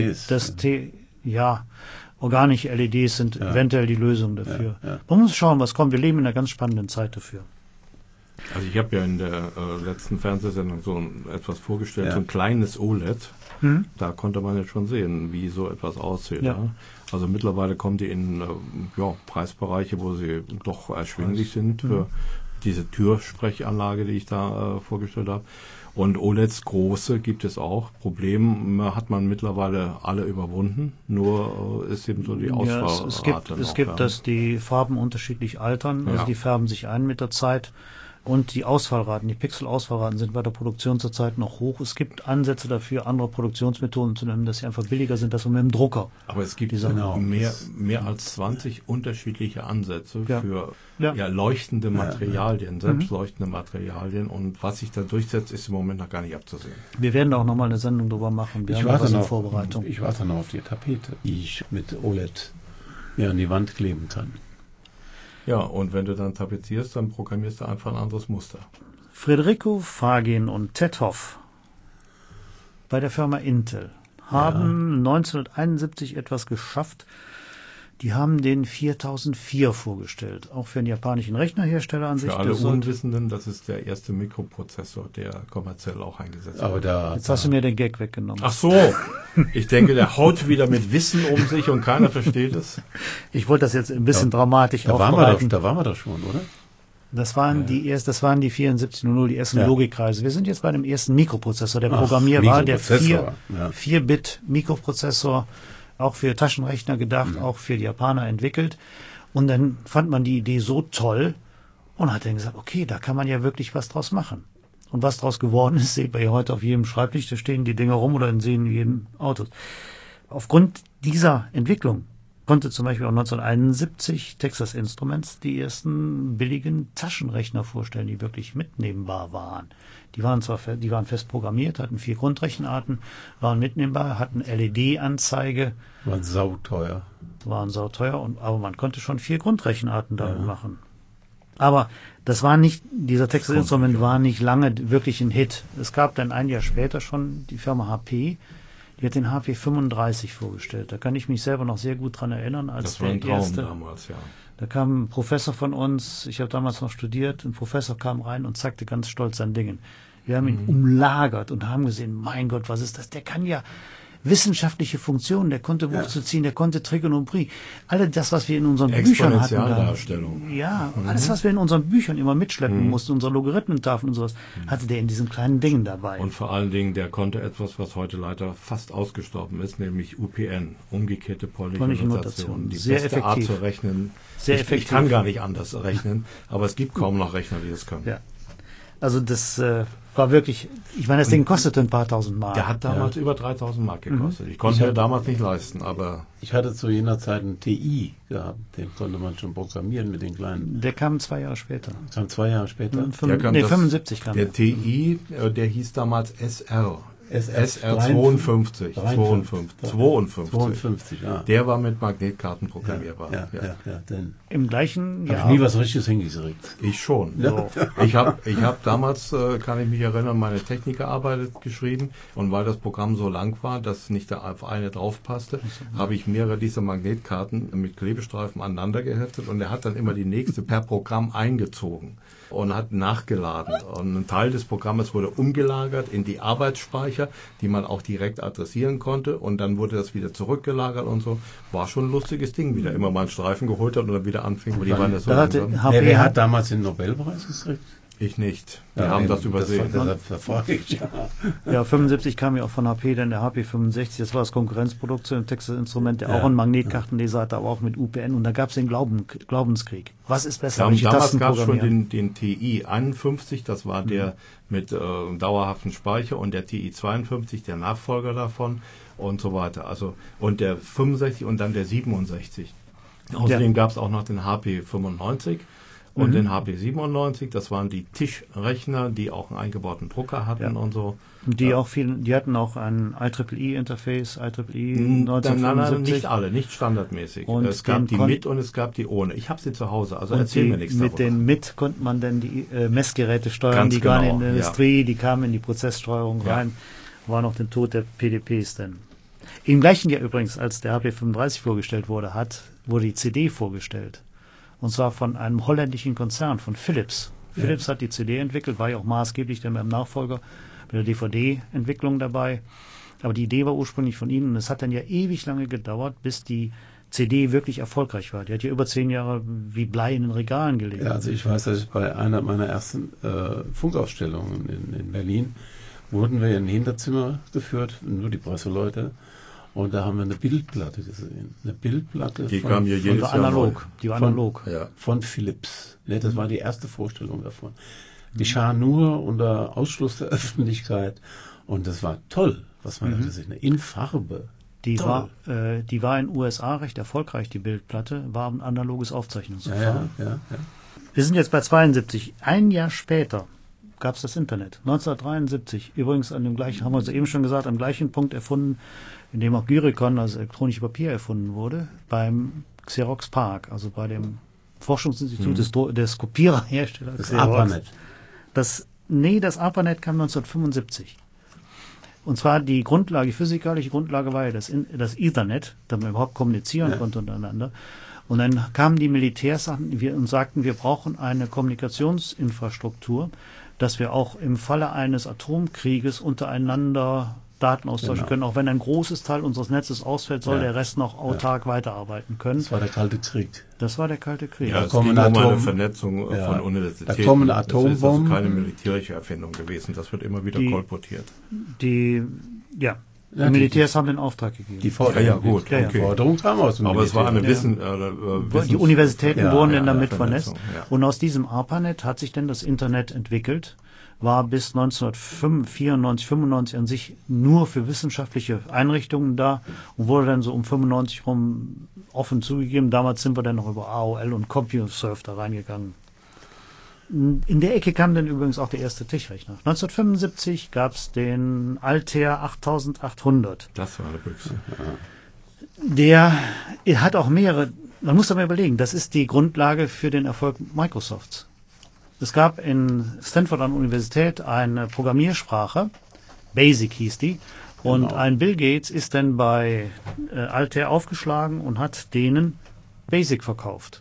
organische LEDs sind eventuell die Lösung dafür. Man muss schauen, was kommt. Wir leben in einer ganz spannenden Zeit dafür. Also ich habe ja in der letzten Fernsehsendung so etwas vorgestellt, so ein kleines OLED. Da konnte man jetzt schon sehen, wie so etwas aussieht. Ja. Ja. Also mittlerweile kommen die in Preisbereiche, wo sie doch erschwinglich sind für diese Türsprechanlage, die ich da vorgestellt habe. Und OLEDs große gibt es auch. Problem hat man mittlerweile alle überwunden. Nur ist eben so die Ausfallrate. Es gibt, dass die Farben unterschiedlich altern. Also die färben sich ein mit der Zeit. Und die Ausfallraten, die Pixel-Ausfallraten sind bei der Produktion zurzeit noch hoch. Es gibt Ansätze dafür, andere Produktionsmethoden zu nehmen, dass sie einfach billiger sind, als mit dem Drucker. Aber es gibt mehr als 20 unterschiedliche Ansätze für leuchtende Materialien, selbstleuchtende Materialien. Und was sich da durchsetzt, ist im Moment noch gar nicht abzusehen. Wir werden auch nochmal eine Sendung drüber machen. Ich warte noch auf die Tapete, die ich mit OLED an die Wand kleben kann. Ja, und wenn du dann tapezierst, dann programmierst du einfach ein anderes Muster. Federico Fagin und Ted Hoff bei der Firma Intel haben 1971 etwas geschafft. Die haben den 4004 vorgestellt, auch für einen japanischen Rechnerhersteller an sich. Für alle Unwissenden, das ist der erste Mikroprozessor, der kommerziell auch eingesetzt wird. Jetzt hast du mir den Gag weggenommen. Ach so, ich denke, der haut wieder mit Wissen um sich und keiner versteht es. Ich wollte das jetzt ein bisschen dramatisch aufbereiten. Da waren wir doch schon, oder? Das waren die 7400, die ersten Logikkreise. Wir sind jetzt bei dem ersten Mikroprozessor, der Programmier war, der 4-Bit Mikroprozessor, auch für Taschenrechner gedacht, auch für die Japaner entwickelt. Und dann fand man die Idee so toll und hat dann gesagt, okay, da kann man ja wirklich was draus machen. Und was draus geworden ist, seht ihr heute auf jedem Schreibtisch, da stehen die Dinger rum oder sehen in jedem Auto. Aufgrund dieser Entwicklung konnte zum Beispiel auch 1971 Texas Instruments die ersten billigen Taschenrechner vorstellen, die wirklich mitnehmbar waren. Die waren fest programmiert, hatten 4 Grundrechenarten, waren mitnehmbar, hatten LED-Anzeige. Waren sauteuer. Aber man konnte schon 4 Grundrechenarten damit machen. Aber dieser Texas Instrument war nicht lange wirklich ein Hit. Es gab dann ein Jahr später schon die Firma HP, die hat den HP 35 vorgestellt. Da kann ich mich selber noch sehr gut dran erinnern. Das war ein Traum damals, ja. Da kam ein Professor von uns, ich habe damals noch studiert, ein Professor kam rein und zeigte ganz stolz sein Dingen. Wir haben ihn umlagert und haben gesehen, mein Gott, was ist das? Der kann ja wissenschaftliche Funktionen, der konnte Wurzel ziehen, der konnte Trigonometrie. Alles das, was wir in unseren Büchern hatten. Alles, was wir in unseren Büchern immer mitschleppen mussten, unsere Logarithmentafeln und sowas, hatte der in diesen kleinen Dingen dabei. Und vor allen Dingen, der konnte etwas, was heute leider fast ausgestorben ist, nämlich UPN, umgekehrte polnische Notation. Die sehr beste effektiv. Art zu rechnen. Sehr effektiv. Ich kann gar nicht anders rechnen, aber es gibt kaum noch Rechner, die das können. Ja. Also das war wirklich, ich meine, das Ding kostete ein paar tausend Mark. Der hat damals über 3000 Mark gekostet. Ich konnte mir damals nicht leisten, aber... Ich hatte zu jener Zeit einen TI gehabt, den konnte man schon programmieren mit den kleinen... Der kam 2 Jahre später. Kam 2 Jahre später? 75 kam der TI, der hieß damals SR. SR 52. 52, ja. Der war mit Magnetkarten programmierbar. Denn im gleichen Jahr. Habe ich nie was Richtiges hingekriegt. Ich schon. So. Ich hab damals, kann ich mich erinnern, meine Technikerarbeit geschrieben und weil das Programm so lang war, dass nicht da auf eine drauf passte, habe ich mehrere dieser Magnetkarten mit Klebestreifen aneinander geheftet und er hat dann immer die nächste per Programm eingezogen und hat nachgeladen. Und ein Teil des Programmes wurde umgelagert in die Arbeitsspeicher, die man auch direkt adressieren konnte. Und dann wurde das wieder zurückgelagert und so. War schon ein lustiges Ding, wieder immer mal einen Streifen geholt hat und dann wieder anfing. Aber die waren ja so wer hat damals den Nobelpreis gekriegt? Ich nicht. Wir haben das übersehen. Ja, 75 kam ja auch von HP, denn der HP 65, das war das Konkurrenzprodukt zu dem Texas Instrument, der auch einen Magnetkartenleser hatte, aber auch mit UPN. Und da gab es den Glaubenskrieg. Was ist besser? Damals gab es schon den TI 51, das war der mit dauerhaften Speicher, und der TI 52, der Nachfolger davon und so weiter. Also und der 65 und dann der 67. Außerdem gab es auch noch den HP 95. Und den HP 97, das waren die Tischrechner, die auch einen eingebauten Drucker hatten und so. Die hatten auch ein IEEE-Interface, IEEE 1975. Nein, nicht alle, nicht standardmäßig. Und es gab die mit und es gab die ohne. Ich habe sie zu Hause, also erzähl mir nichts darüber. Mit den mit konnte man dann die Messgeräte steuern, ganz die gar in der Industrie, die kamen in die Prozesssteuerung rein. War noch den Tod der PDPs denn. Im gleichen Jahr übrigens, als der HP 35 vorgestellt wurde die CD vorgestellt. Und zwar von einem holländischen Konzern, von Philips. Philips hat die CD entwickelt, war ja auch maßgeblich dann beim Nachfolger mit der DVD-Entwicklung dabei. Aber die Idee war ursprünglich von ihnen und es hat dann ja ewig lange gedauert, bis die CD wirklich erfolgreich war. Die hat ja über 10 Jahre wie Blei in den Regalen gelegen. Ja, also ich weiß, dass ich bei einer meiner ersten Funkausstellungen in Berlin wurden wir in ein Hinterzimmer geführt, nur die Presseleute. Und da haben wir eine Bildplatte gesehen. Eine Bildplatte die kam hier jedes Jahr analog. Die war analog. Von Philips. Ne, das war die erste Vorstellung davon. Geschah nur unter Ausschluss der Öffentlichkeit. Und das war toll, was man da gesehen hat. In Farbe. Die war in den USA recht erfolgreich, die Bildplatte, war ein analoges Aufzeichnungsverfahren. Ja. Wir sind jetzt bei 72. Ein Jahr später gab es das Internet. 1973. Übrigens an dem gleichen, haben wir uns eben schon gesagt, am gleichen Punkt erfunden, in dem auch Gyricon, also elektronische Papier, erfunden wurde, beim Xerox PARC, also bei dem Forschungsinstitut des Kopiererherstellers. Das ARPANET. Das ARPANET kam 1975. Und zwar die physikalische Grundlage war ja das Ethernet, damit man überhaupt kommunizieren konnte untereinander. Und dann kamen die Militärs und sagten, wir brauchen eine Kommunikationsinfrastruktur, dass wir auch im Falle eines Atomkrieges untereinander Daten austauschen können. Auch wenn ein großes Teil unseres Netzes ausfällt, soll der Rest noch autark weiterarbeiten können. Das war der Kalte Krieg. Ja, es ging um eine Vernetzung von Universitäten. Da kommen Atombomben. Das ist also keine militärische Erfindung gewesen. Das wird immer wieder kolportiert. Die Militärs haben den Auftrag gegeben. Die Forderung, Die Forderung kam aus dem Aber es war eine Die Universitäten wurden dann damit vernetzt. Ja. Und aus diesem ARPANET hat sich dann das Internet entwickelt. War bis 1994, 95 an sich nur für wissenschaftliche Einrichtungen da und wurde dann so um 95 rum offen zugegeben. Damals sind wir dann noch über AOL und CompuServe da reingegangen. In der Ecke kam dann übrigens auch der erste Tischrechner. 1975 gab es den Altair 8800. Das war eine Büchse. Der hat auch mehrere, man muss da mal überlegen, das ist die Grundlage für den Erfolg Microsofts. Es gab in Stanford an der Universität eine Programmiersprache, BASIC hieß die, und ein Bill Gates ist dann bei Altair aufgeschlagen und hat denen BASIC verkauft.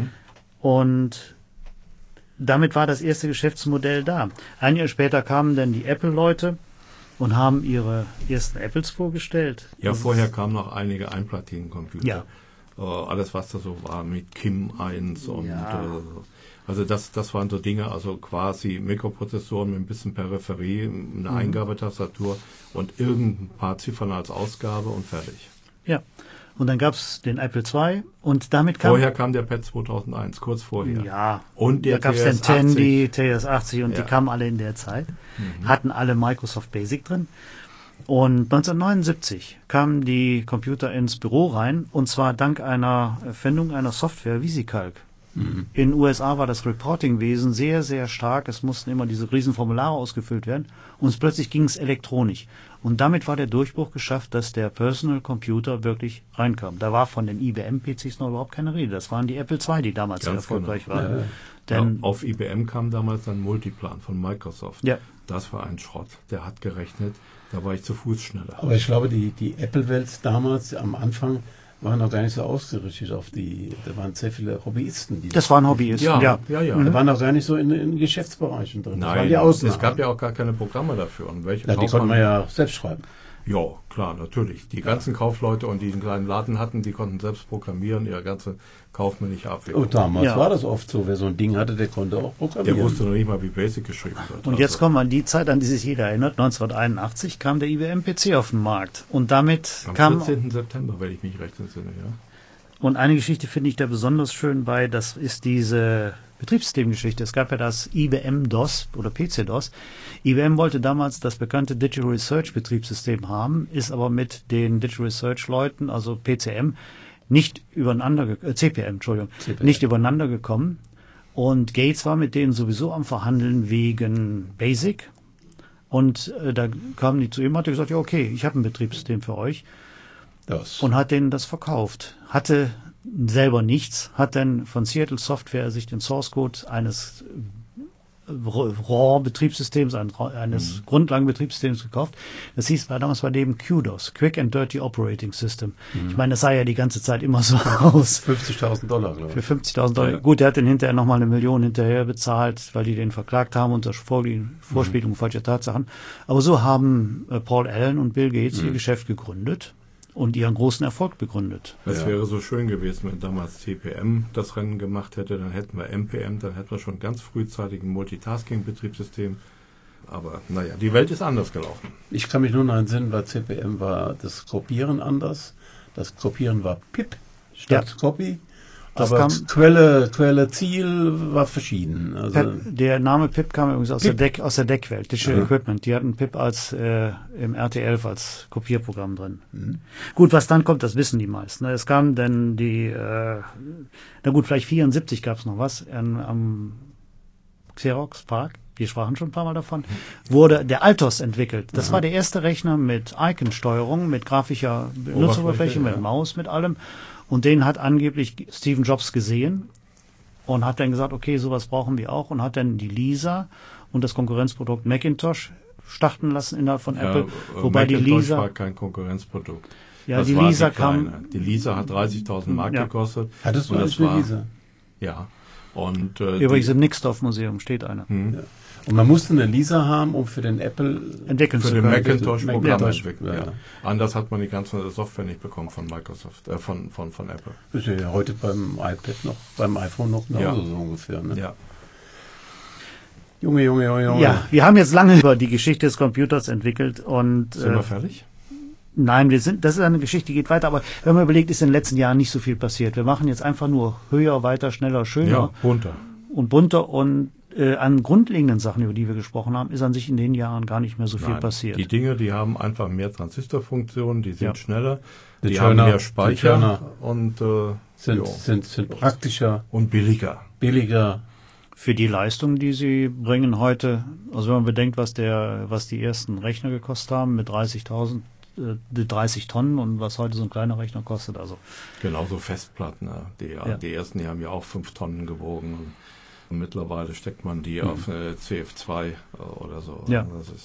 Und damit war das erste Geschäftsmodell da. Ein Jahr später kamen dann die Apple-Leute und haben ihre ersten Apples vorgestellt. Ja, vorher kamen noch einige Einplatinencomputer. Ja. Alles, was da so war mit Kim 1 und also das waren so Dinge, also quasi Mikroprozessoren mit ein bisschen Peripherie, eine Eingabetastatur und irgendein paar Ziffern als Ausgabe und fertig. Ja, und dann gab es den Apple II und damit kam... Vorher kam der PET 2001, kurz vorher. Ja, und der da gab es den Tandy, TS80 und die kamen alle in der Zeit, hatten alle Microsoft Basic drin. Und 1979 kamen die Computer ins Büro rein und zwar dank einer Erfindung einer Software, VisiCalc. In den USA war das Reportingwesen sehr, sehr stark. Es mussten immer diese riesen Formulare ausgefüllt werden. Und plötzlich ging es elektronisch. Und damit war der Durchbruch geschafft, dass der Personal Computer wirklich reinkam. Da war von den IBM-PCs noch überhaupt keine Rede. Das waren die Apple II, die damals sehr erfolgreich waren. Ja. Denn auf IBM kam damals dann Multiplan von Microsoft. Ja. Das war ein Schrott. Der hat gerechnet, da war ich zu Fuß schneller. Aber ich glaube, die Apple-Welt damals am Anfang waren noch gar nicht so ausgerichtet auf da waren sehr viele Hobbyisten. Das waren Hobbyisten, ja. Da waren noch gar nicht so in Geschäftsbereichen drin. Nein, es gab ja auch gar keine Programme dafür. Und welche die konnten wir ja selbst schreiben. Ja, klar, natürlich. Die ganzen Kaufleute und die einen kleinen Laden hatten, die konnten selbst programmieren, ihre ganze kaufmännische Abwicklung. Und damals war das oft so. Wer so ein Ding hatte, der konnte auch programmieren. Der wusste noch nicht mal, wie Basic geschrieben wird. Und jetzt kommen wir an die Zeit, an die sich jeder erinnert. 1981 kam der IBM-PC auf den Markt. Und damit am 14. September, wenn ich mich recht entsinne, ja. Und eine Geschichte finde ich da besonders schön bei, das ist diese Betriebssystemgeschichte. Es gab ja das IBM DOS oder PC DOS. IBM wollte damals das bekannte Digital Research Betriebssystem haben, ist aber mit den Digital Research Leuten, also CPM, nicht übereinander gekommen. Und Gates war mit denen sowieso am Verhandeln wegen BASIC. Und da kamen die zu ihm und hat gesagt, ja okay, ich habe ein Betriebssystem für euch. Und hat denen das verkauft. Hatte selber nichts, hat dann von Seattle Software sich den Source Code eines RAW-Betriebssystems, eines Grundlagenbetriebssystems gekauft. Das hieß damals bei dem QDOS, Quick and Dirty Operating System. Ich meine, das sah ja die ganze Zeit immer so aus. $50.000, glaube ich. Für $50.000. Ja. Gut, der hat den hinterher nochmal 1 Million hinterher bezahlt, weil die den verklagt haben unter Vorspielung falscher Tatsachen. Aber so haben Paul Allen und Bill Gates ihr Geschäft gegründet und ihren großen Erfolg begründet. Es wäre so schön gewesen, wenn damals CPM das Rennen gemacht hätte, dann hätten wir MPM, dann hätten wir schon ganz frühzeitig ein Multitasking-Betriebssystem. Aber naja, die Welt ist anders gelaufen. Ich kann mich nur noch entsinnen, bei CPM war das Kopieren anders. Das Kopieren war PIP statt Copy. Aber Quelle, Ziel war verschieden. Also der Name PIP kam übrigens aus der DEC-Welt, Digital Equipment. Die hatten PIP als im RT11 als Kopierprogramm drin. Gut, was dann kommt, das wissen die meisten. Es kam dann vielleicht 74 gab es noch was am Xerox Park. Wir sprachen schon ein paar Mal davon, wurde der Altos entwickelt. Das war der erste Rechner mit Icon-Steuerung, mit grafischer Benutzeroberfläche, mit Maus, mit allem. Und den hat angeblich Steve Jobs gesehen und hat dann gesagt, okay, sowas brauchen wir auch, und hat dann die Lisa und das Konkurrenzprodukt Macintosh starten lassen innerhalb von Apple. Wobei Macintosh die Lisa war kein Konkurrenzprodukt. Ja, das die Lisa kam. Die Lisa hat 30.000 Mark gekostet. Hattest du das eine Lisa? Ja. Und, übrigens im Nixdorf-Museum steht eine. Ja. Und man musste eine Lisa haben, um für den Apple entwickeln zu können. Für den Macintosh-Programm entwickeln. Ja. Anders hat man die ganze Software nicht bekommen von Microsoft, von Apple. Das ist ja heute beim iPad noch, beim iPhone noch genauso so ungefähr. Ne? Ja. Junge. Ja, wir haben jetzt lange über die Geschichte des Computers entwickelt und sind wir fertig? Nein, das ist eine Geschichte, die geht weiter, aber wenn man überlegt, ist in den letzten Jahren nicht so viel passiert. Wir machen jetzt einfach nur höher, weiter, schneller, schöner. Ja, bunter und an grundlegenden Sachen, über die wir gesprochen haben, ist an sich in den Jahren gar nicht mehr so viel passiert. Die Dinge, die haben einfach mehr Transistorfunktionen, die sind schneller, die haben mehr Speicher und sind praktischer und billiger. Für die Leistung, die sie bringen heute, also wenn man bedenkt, was die ersten Rechner gekostet haben mit 30 Tonnen und was heute so ein kleiner Rechner kostet, also. Genauso Festplatten, die ersten, die haben ja auch 5 Tonnen gewogen. Und mittlerweile steckt man die auf CF2 oder so. Ja.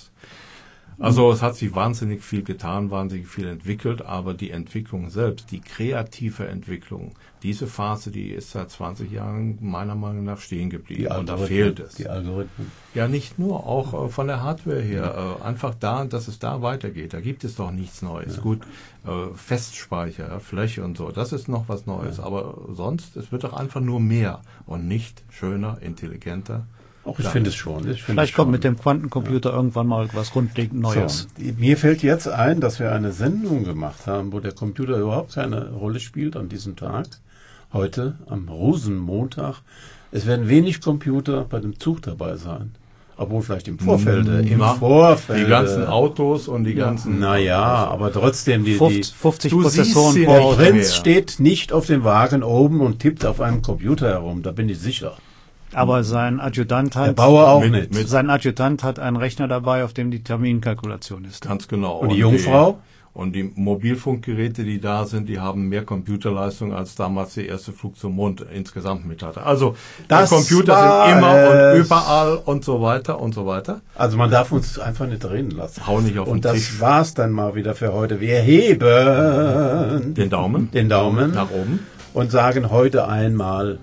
Also es hat sich wahnsinnig viel getan, wahnsinnig viel entwickelt, aber die Entwicklung selbst, die kreative Entwicklung, diese Phase, die ist seit 20 Jahren meiner Meinung nach stehen geblieben. Und da fehlt es. Die Algorithmen. Ja, nicht nur, auch von der Hardware her. Einfach dass es da weitergeht. Da gibt es doch nichts Neues. Ja. Gut, Festspeicher, Fläche und so, das ist noch was Neues. Ja. Aber sonst, es wird doch einfach nur mehr und nicht schöner, intelligenter. Auch ich finde es schon. Vielleicht kommt mit dem Quantencomputer irgendwann mal was grundlegend Neues. So, mir fällt jetzt ein, dass wir eine Sendung gemacht haben, wo der Computer überhaupt keine Rolle spielt an diesem Tag. Heute, am Rosenmontag. Es werden wenig Computer bei dem Zug dabei sein. Obwohl vielleicht im Vorfeld. Die ganzen Autos und die ganzen... Naja, aber trotzdem... 50 Prozessoren. Der Prinz steht nicht auf dem Wagen oben und tippt auf einem Computer herum, da bin ich sicher. Aber sein Adjutant hat... Der Bauer auch nicht. Sein Adjutant hat einen Rechner dabei, auf dem die Terminkalkulation ist. Ganz genau. Und die Jungfrau? Und die Mobilfunkgeräte, die da sind, die haben mehr Computerleistung, als damals der erste Flug zum Mond insgesamt mit hatte. Also die Computer sind immer und überall und so weiter und so weiter. Also man darf uns einfach nicht reden lassen. Hau nicht auf den Tisch. Und das war's dann mal wieder für heute. Wir heben den Daumen nach oben und sagen heute einmal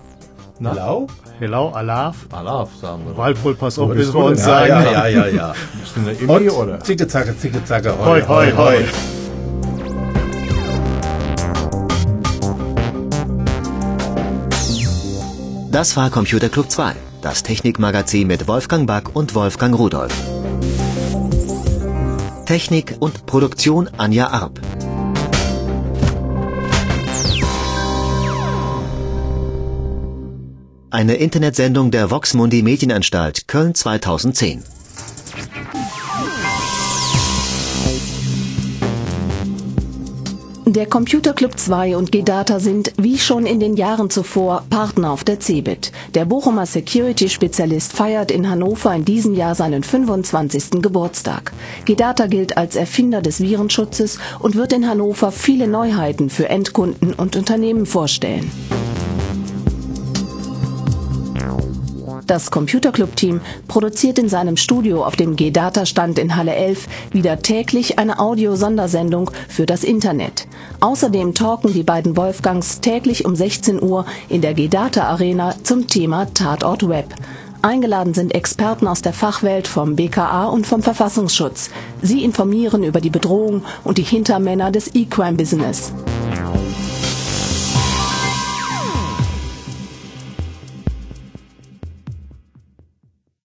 Hello, Alaf. Alaf, sagen wir. Walpol, pass auf, bis wir uns sagen. Ja. Bist du eine Immi, oder? Zicke-Zacke, hoi. Das war Computer Club 2, das Technikmagazin mit Wolfgang Back und Wolfgang Rudolf. Technik und Produktion Anja Arp. Eine Internetsendung der Vox-Mundi Medienanstalt Köln 2010. Der Computer Club 2 und G-Data sind, wie schon in den Jahren zuvor, Partner auf der CeBIT. Der Bochumer Security-Spezialist feiert in Hannover in diesem Jahr seinen 25. Geburtstag. G-Data gilt als Erfinder des Virenschutzes und wird in Hannover viele Neuheiten für Endkunden und Unternehmen vorstellen. Das Computerclub-Team produziert in seinem Studio auf dem G-Data-Stand in Halle 11 wieder täglich eine Audio-Sondersendung für das Internet. Außerdem talken die beiden Wolfgangs täglich um 16 Uhr in der G-Data-Arena zum Thema Tatort Web. Eingeladen sind Experten aus der Fachwelt vom BKA und vom Verfassungsschutz. Sie informieren über die Bedrohung und die Hintermänner des E-Crime-Business.